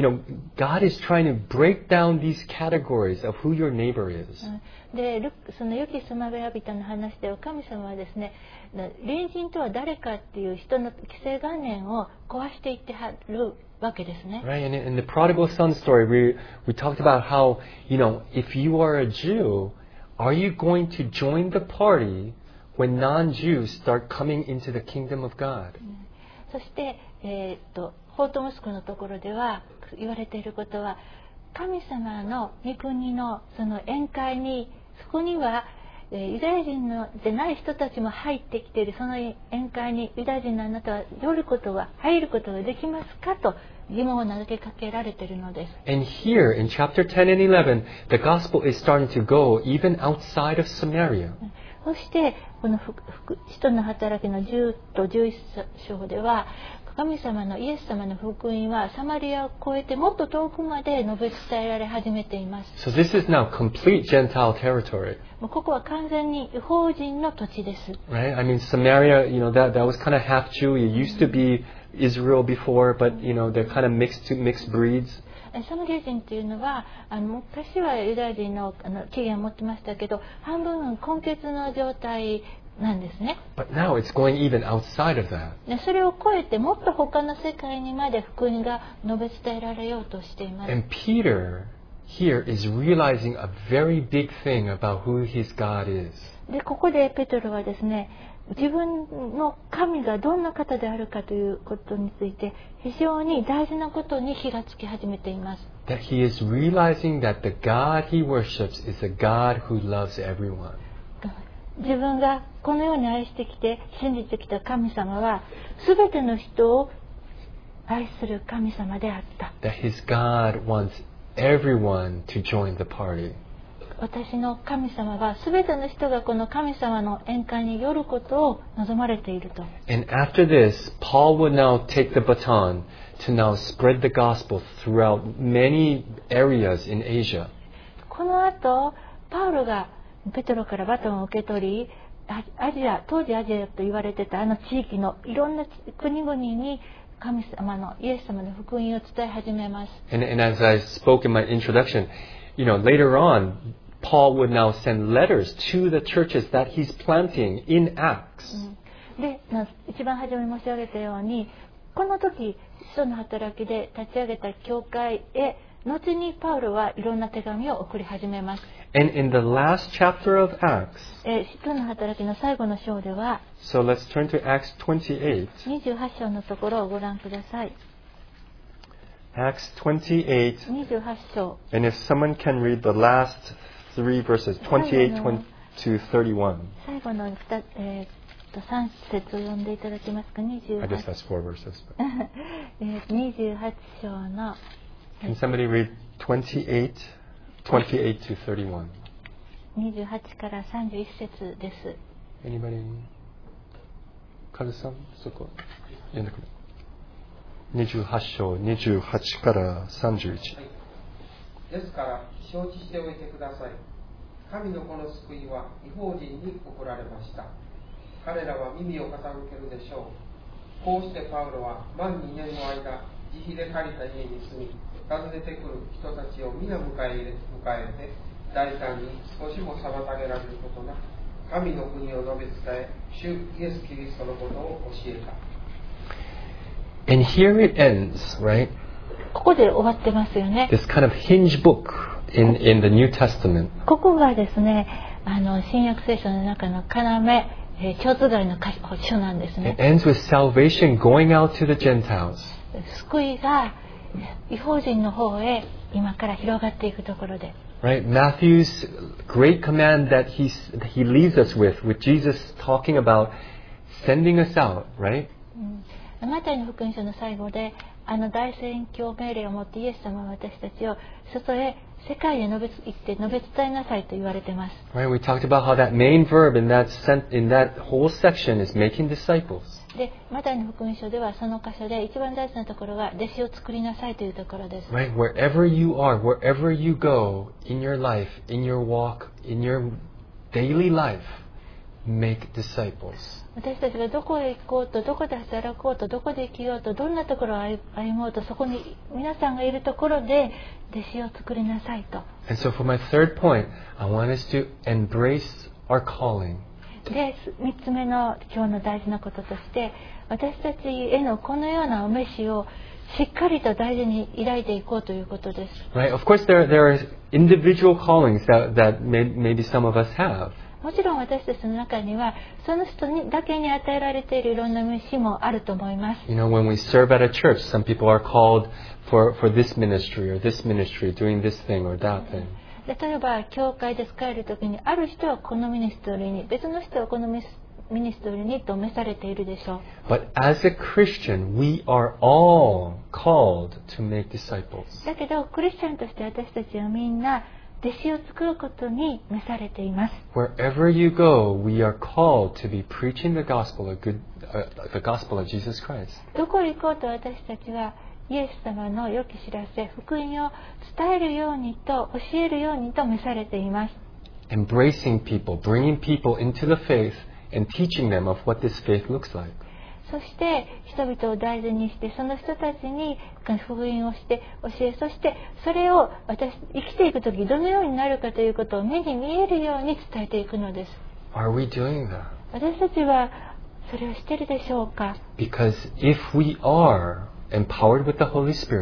God is trying to break down these categories of who your neighbor is. で、その良きサマリア人の話では神様はですね、隣人とは誰かっていう人の既成概念を壊していってはるわけですね。 Right, and in the prodigal son story, we talked about how, if you are a Jew, are you going to join the party when non-Jews start coming into the kingdom of God? そして、放蕩息子のところでは言われていることは、神様の御国のその宴会に、そこにはユダヤ人でない人たちも入ってきている、その宴会にユダヤ人のあなたは入ることができますかと疑問を投げかけられているのです。 And here in chapter 10 and 11, the gospel is starting to go even outside of Samaria. そしてこの使徒の働きの10と11章では、神様のイエス様の福音はサマリアを越えてもっと遠くまで述べ伝えられ始めています。 So this is now complete Gentile territory. もうここは完全に異邦人の土地です。 Right? I mean, Samaria, that was kind of half Jew. It used to be Israel before, but, they're kind of mixed breeds. サマリア人というのは昔はユダヤ人の起源を持ってましたけど、半分根血の状態なんですね。 But now it's going even outside of that. でそれを超えてもっと他の世界にまで福音が述べ伝えられようとしています。 And Peter here is realizing a very big thing about who his God is. でここでペトロはですね、自分の神がどんな方であるかということについて非常に大事なことに気がつき始めています。 That he is realizing that the God he worships is a God who loves everyone. 自分がこのように愛してきて信じてきた神様は全ての人を愛する神様であった。 That his God wants everyone to join the party. 私の神様は全ての人がこの神様の宴会に寄ることを望まれていると。 And after this, Paul would now take the baton to now spread the gospel throughout many areas in Asia. この後、パウロがペトロからバトンを受け取り、当時アジアと言われてたあの地域のいろんな国々に神様のイエス様の福音を伝え始めます。 And as I spoke in my introduction, later on, Paul would now send letters to the churches that he's planting in Acts. で、一番初め申し上げたように、この時、使徒の働きで立ち上げた教会へ、後にパウロはいろんな手紙を送り始めます。 And in the last chapter of Acts, 使徒の働きの最後の章では、 so let's turn to Acts 28. 28章のところをご覧ください。 Acts 28. 28章。 And if someone can read the last three verses, 28 to 31. 最後の3節を読んでいただけますか。 I guess that's 4 verses. 28章の Can somebody read 28 to 31? 28から31節です。 Anybody? カズさん、そこ読んでくれ。28章28から31。 ですから承知しておいてください。神のこの救いは異邦人に送られました。彼らは耳を傾けるでしょう。こうしてパウロは満2年の間、自費で借りた家に住み、訪ねてくる人たちを皆迎えて、大胆に少しも妨げられることなく、神の国を述べ伝え、主イエス・キリストのことを教えた。 And here it ends, right? ここで終わってますよね。 This kind of hinge book in the New Testament. ここがですね、新約聖書の中の要、蝶つがいの書なんですね。 It ends with salvation going out to the Gentiles. 救いが異邦人の方へ今から広がっていくところで。 Right? Matthew's great command that he leaves us with Jesus talking about sending us out, right? マタイの福音書の最後で大宣教命令をもってイエス様は私たちを外へ世界へ行って述べ伝えなさいと言われています。 Right? We talked about how that main verb in that whole section is making disciples. で、マタイの福音書ではその箇所で一番大事なところが弟子を作りなさいというところです。 Right? Wherever you are, wherever you go in your life, in your walk, in your daily life, make disciples. 私たちがどこへ行こうと、どこで働こうと、どこで生きようと、どんなところを歩もうと、そこに皆さんがいるところで弟子を作りなさいと。 And so for my third point, I want us to embrace our calling. で、3つ目の今日の大事なこととして、私たちへのこのようなお召しをしっかりと大事に抱いていこうということです。 Right? Of course, there are individual callings that maybe some of us have. もちろん私たちの中にはその人にだけに与えられているいろんな召しもあると思います。 When we serve at a church, some people are called for this ministry or this ministry, doing this thing or that thing. 例えば教会で使えるときにある人はこのミニストリーに、別の人はこのミニストリーにと召されているでしょう。 But as a Christian, we are all called to make disciples. だけどクリスチャンとして私たちはみんな弟子を作ることに召されています。 Wherever you go, we are called to be preaching the gospel of Jesus Christ. どこへ行こうと私たちはイエス様の良き知らせ、福音を伝えるようにと教えるようにと召されています。 Embracing people, bringing people into the faith and teaching them of what this faith looks like. そして人々を大事にしてその人たちに福音をして教え、そしてそれを生きていくときどのようになるかということを目に見えるように伝えていくのです。 Are we doing that? 私たちはそれをしているでしょうか？ Because if we are empowered with the Holy Spirit,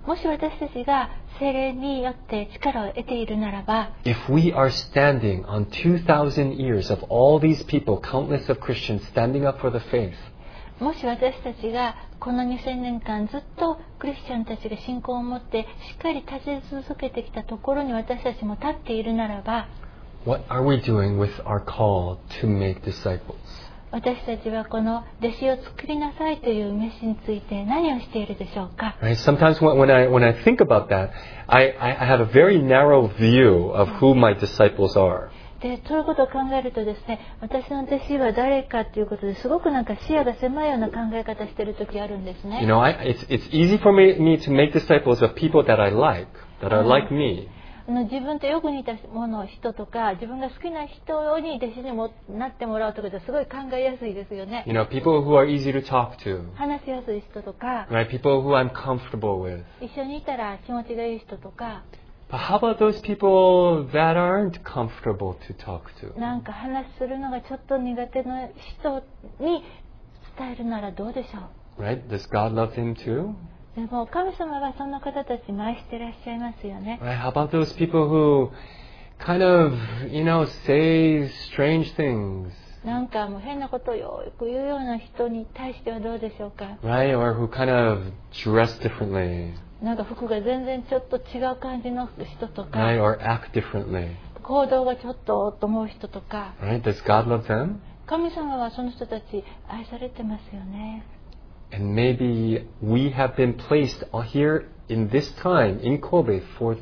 もし私たちが聖霊によって力を得ているならば、 if we are standing on 2,000 years of all these people, countless of Christians standing up for the faith, もし私たちがこの2000年間ずっとクリスチャンたちが信仰を持ってしっかり立ち続けてきたところに私たちも立っているならば、 what are we doing with our call to make disciples? 私たちはこの弟子を作りなさいという召しについて何をしているでしょうか。 Right? Sometimes when I think about that, I have a very narrow view of who my disciples are. でそういうことを考えるとですね、私の弟子は誰かということですごくなんか視野が狭いような考え方している時あるんですね。 You know, it's easy for me to make disciples of people that I like, that are like me. 自分とよく似た人とか自分が好きな人に弟子にもなってもらうとかですごい考えやすいですよね。 You know, people who are easy to talk to, 話しやすい人とか、 right? People who I'm comfortable with. 一緒にいたら気持ちがいい人とか、 But how about those people that aren't comfortable to talk to? なんか話するのがちょっと苦手な人に伝えるならどうでしょう。 Right? Does God love him too? でも神様はその方たちも愛してらっしゃいますよね。 Right? How about those people who kind of, you know, say strange things? なんかもう変なことをよく言うような人に対してはどうでしょうか。 Right? Or who kind of dress differently? なんか服が全然ちょっと違う感じの人とか、 Right? Or act differently? 行動がちょっとと思う人とか、 Right? Does God love them? 神様はその人たち愛されてますよね。 And maybe we have been placed here in this time in Kobe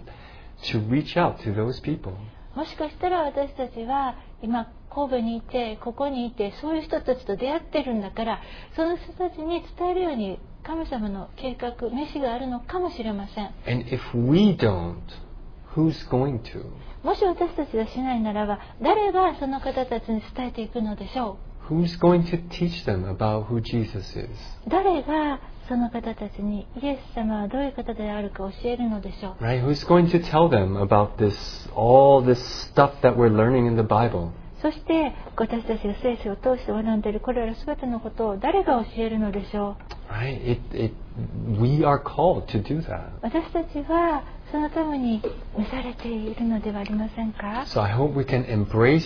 to reach out to those people. もしかしたら私たちは今神戸にいてここにいてそういう人たちと出会ってるんだから、その人たちに伝えるように神様の計画、召しがあるのかもしれません。 And if we don't, who's going to? もし私たちがしないならば、誰がその方たちに伝えていくのでしょう。 Who's going to teach them about who Jesus is? 誰がその方たちにイエス様はどういう方であるか教えるのでしょう。 Right? Who's going to tell them about all this stuff that we're learning in the Bible? そして私たちが聖書を通して学んでいるこれら全てのことを誰が教えるのでしょう。 Right? We are called to do that. 私たちはそのために召されているのではありませんか。 So I hope we can embrace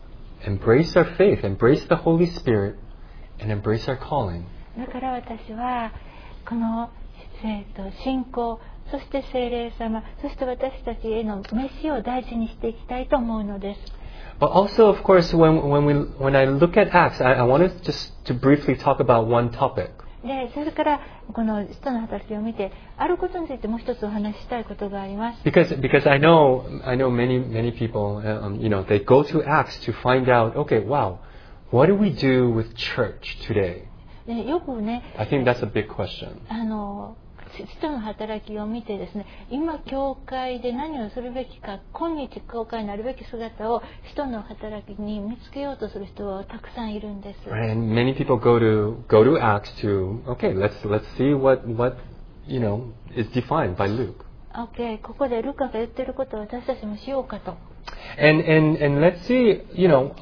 our faith, embrace the Holy Spirit, and embrace our calling. だから私はこの信仰、そして聖霊様、そして私たちへの召しを大事にしていきたいと思うのです。 But also, of course, when I look at Acts, I want us just to briefly talk about one topic. で、それからこの使徒の働きを見てあることについてもう一つお話ししたいことがあります。 Because I know many people, you know, they go to Acts to find out, okay, wow, what do we do with church today? でよくね、 I think that's a big question. 使徒の働きを見てですね、今教会で何をするべきか、今日教会になるべき姿を使徒の働きに見つけようとする人はたくさんいるんです。 And many people go to Acts to, okay, let's see what you know is defined by Luke. OK、ここでルカが言ってることを私たちもしようかと。 And let's see, you know,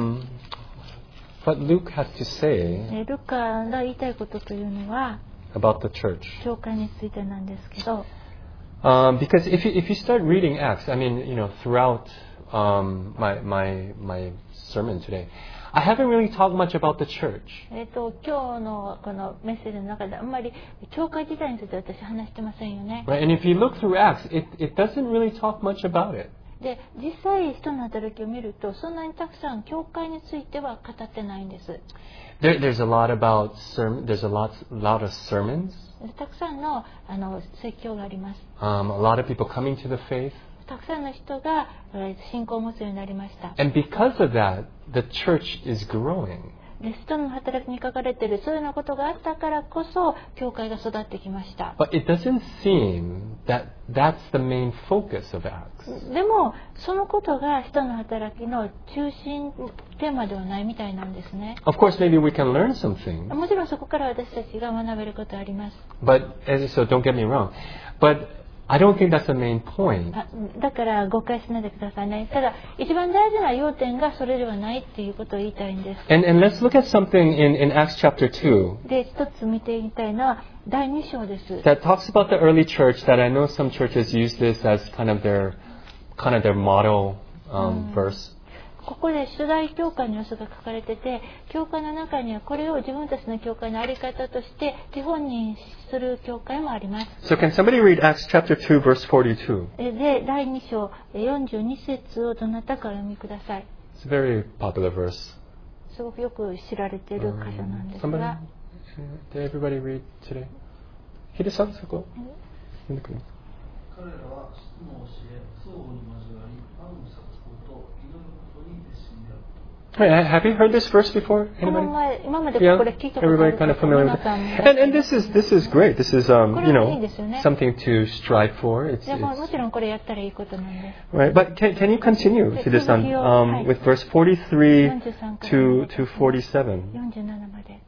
what Luke has to say ルカが言いたいことというのは about the church. 教会についてなんですけど、 Because if you start reading Acts, I mean, you know, throughout my sermon today, I haven't really talked much about the church. 今日のこのメッセージの中であんまり教会自体について私話してませんよね。 Right? And if you look through Acts, it doesn't really talk much about it. で、実際人の働きを見るとそんなにたくさん教会については語ってないんです。 There's a lot about there's a lot of sermons. たくさんの説教があります。 A lot of people coming to the faith. たくさんの人が信仰を持つようになりました。 And because of that, the church is growing. で、人の働きに書かれているそういうようなことがあったからこそ教会が育ってきました。 But it doesn't seem that that's the main focus of Acts. でもそのことが人の働きの中心テーマではないみたいなんですね。 Of course, maybe we can learn something. もちろんそこから私たちが学べることはあります。 So don't get me wrong. But I don't think that's the main point. だから誤解しないでくださいね。ただ一番大事な要点がそれではないっていうことを言いたいんです。 And let's look at something in Acts chapter 2. で、一つ見てみたいのは第2章です。 That talks about the early church that I know some churches use this as kind of their model verse. ここで初代教会の様子が書かれてて、教会の中にはこれを自分たちの教会の在り方として手本にする教会もあります。 So can somebody read Acts chapter 2 verse 42? で、第2章42節をどなたかお読みください。 It's a very popular verse. すごくよく知られている箇所なんですが。 Somebody? Did everybody read today? ヒデさん、そこ。 彼らは質の教え、相互に交わり、パンを裂くこと、祈ることに熱心であった。 Wait, have you heard this verse before? Anybody? 今までこれ聞いたことある Everybody kind of familiar with it. And this is great. This is something to strive for. It's もちろんこれやったらいいことなんです。 right. But can you continue, Hide-san, with verse 43 to 47? 47まで。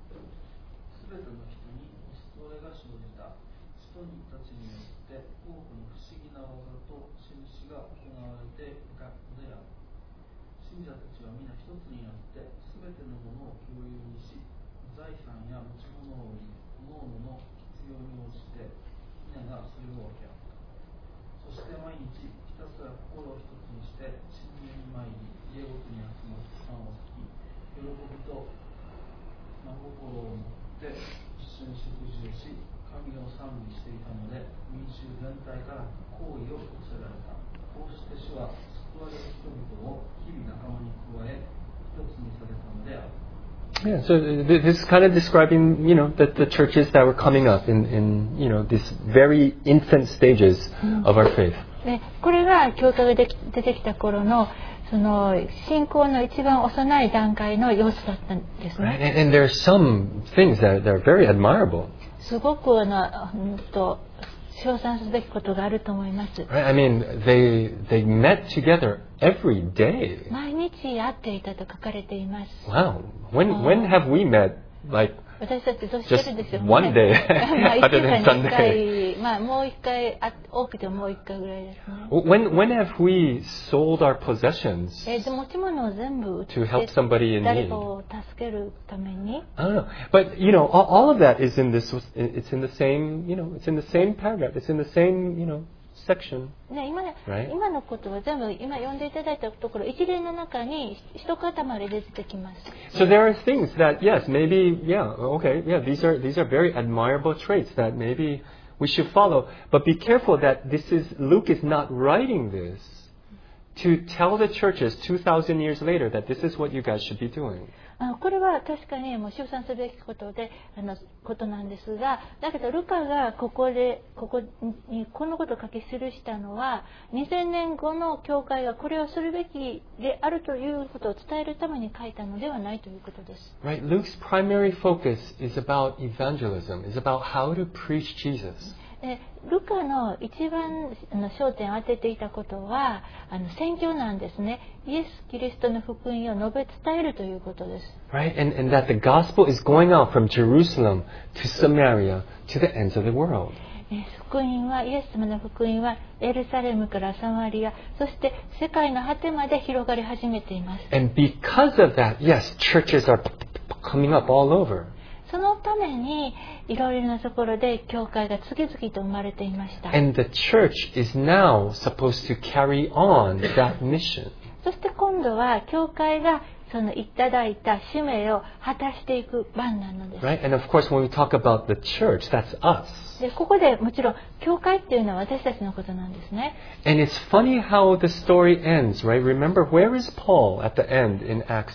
Yeah, so this is kind of describing, the churches that were coming up in these very infant stages of our faith. これが教会が出てきた頃のその信仰の一番幼い段階の様子だったんですね。 And there are some things that are very admirable. すごく称賛すべきことがあると思います。 I mean, they met together every day. 毎日会っていたと書かれています。 Wow. When have we met like 私たちどうしてるでしょうね。 just one day other than Sunday? もう一回多くてももう一回ぐらいですね。 When have we sold our possessions 持ち物を全部売って to help somebody in 誰 need? かを助けるために。 I don't know. But all of that is in this. It's in the same. It's in the same paragraph. It's in the same. Section. 今のことは全部今読んでいただいたところ一連の中に一塊で出てきます。 So there are things that yes, maybe these are very admirable traits that maybe we should follow. But be careful that Luke is not writing this to tell the churches 2,000 years later that this is what you guys should be doing. これは確かに称賛すべきことなんですが、だけどルカがここにこのことを書き記したのは2000年後の教会がこれをするべきであるということを伝えるために書いたのではないということです。 Right, Luke's primary focus is about evangelism, is about how to preach Jesus. ルカの一番焦点を当てていたことは宣教なんですね。イエス・キリストの福音を述べ伝えるということです。 Right, and that the gospel is going out from Jerusalem to Samaria to the ends of the world. 福音はイエス様の福音はエルサレムからサマリア、そして世界の果てまで広がり始めています。 And because of that, yes, churches are coming up all over. そのためにいろいろなところで教会が次々と生まれていました。 And the church is now supposed to carry on that mission. そして今度は教会がそのいただいた使命を果たしていく番なのです。 Right? And of course, when we talk about the church, that's us. でここでもちろん教会っていうのは私たちのことなんですね。 And it's funny how the story ends, right? Remember, where is Paul at the end in Acts?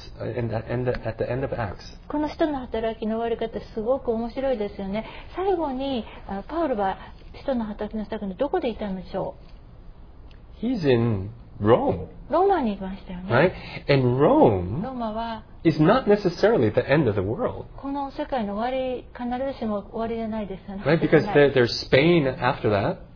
At the end of Acts. この人の働きの終わり方すごく面白いですよね。最後にパウロは人の働きの最後にどこでいたんでしょう？ He's in Rome. ローマにいましたよね。 Right? And Rome ローマは is not necessarily the end of the world. この世界の終わり、必ずしも終わりじゃないですよね。 Right? Because there's Spain after that.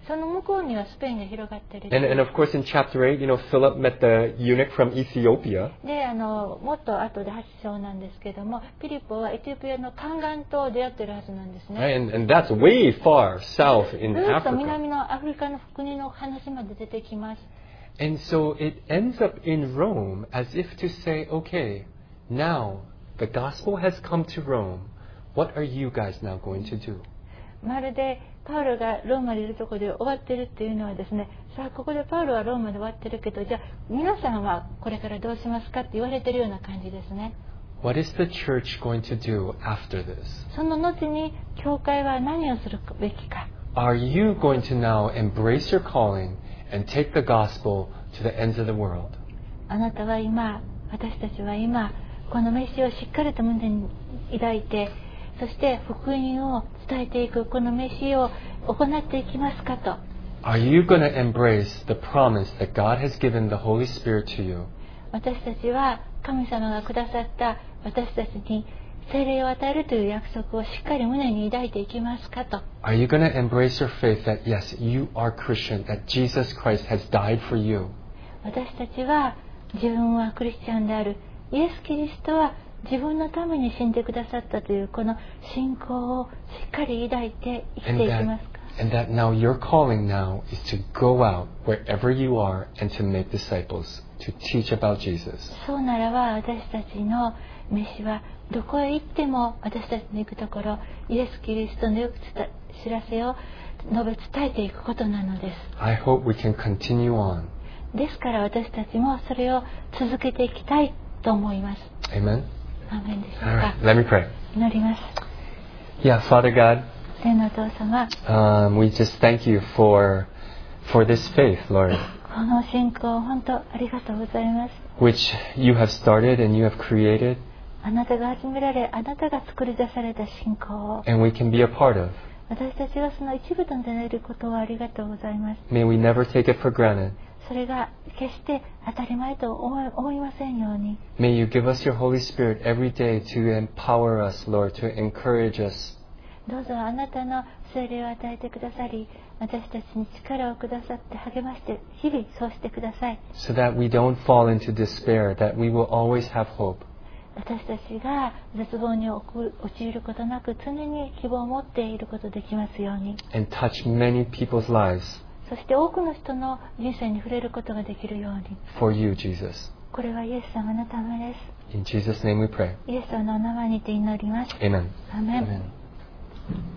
その向こうにはスペインが広がっている。 And of course in chapter 8, Philip met the eunuch from Ethiopia. で、もっと後で8章なんですけども、ピリポはエチオピアのカンガンと出会っているはずなんですね。 Right? And that's way far south in ずっと Africa. 南のアフリカの国の話まで出てきます。 And so it ends up in Rome as if to say, okay, now the gospel has come to Rome. What are you guys now going to do? まるでパウロがローマにいるところで終わってるっていうのはですね、さあここでパウロはローマで終わってるけど、じゃあ皆さんはこれからどうしますかって言われてるような感じですね。 What is the church going to do after this? その後に教会は何をするべきか。 Are you going to now embrace your calling and take the gospel to the ends of the world? あなたは今、私たちは今、このメッシをしっかりと胸に抱いて、そして福音を伝えていくこのメッシを行っていきますかと。 Are you going to embrace the promise that God has given the Holy Spirit to you? 私たちは神様がくださった私たちに聖霊を与えるという約束をしっかり胸に抱いていきますかと。 Are you going to embrace your faith that yes, you are Christian, that Jesus Christ has died for you? 私たちは自分はクリスチャンである。イエス・キリストは自分のために死んでくださったというこの信仰をしっかり抱いて生きていきますか。 And that now your calling now is to go out wherever you are and to make disciples, to teach about Jesus. そうならば私たちの召しはどこへ行っても私たちの行くところイエス・キリストのよく知らせを述べ伝えていくことなのです。 I hope we can continue on. ですから私たちもそれを続けていきたいと思います。 Amen? アーメンでしょう All か。 right, let me pray. 祈ります。 Yeah, Father God, 天のお父様、 we just thank you for this faith, Lord, この信仰を本当ありがとうございます。 which you have started and you have created, あなたが始められ、あなたが作り出された信仰を and we can be a part of. 私たちがその一部となれることをありがとうございます。 May we never take it for granted. それが決して当たり前と思いませんように。 May you give us your Holy Spirit every day to empower us, Lord, to encourage us. どうぞあなたの聖霊を与えてくださり、私たちに力をくださって励まして日々そうしてください。 So that we don't fall into despair, that we will always have hope. 私たちが絶望に陥ることなく常に希望を持っていることできますように。 And touch many people's lives そして多くの人の人生に触れることができるように。 for you, Jesus. これはイエス様のためで In Jesus' name we pray. す。イエス様のお名前にて祈ります。 Amen. アーメン。 Amen.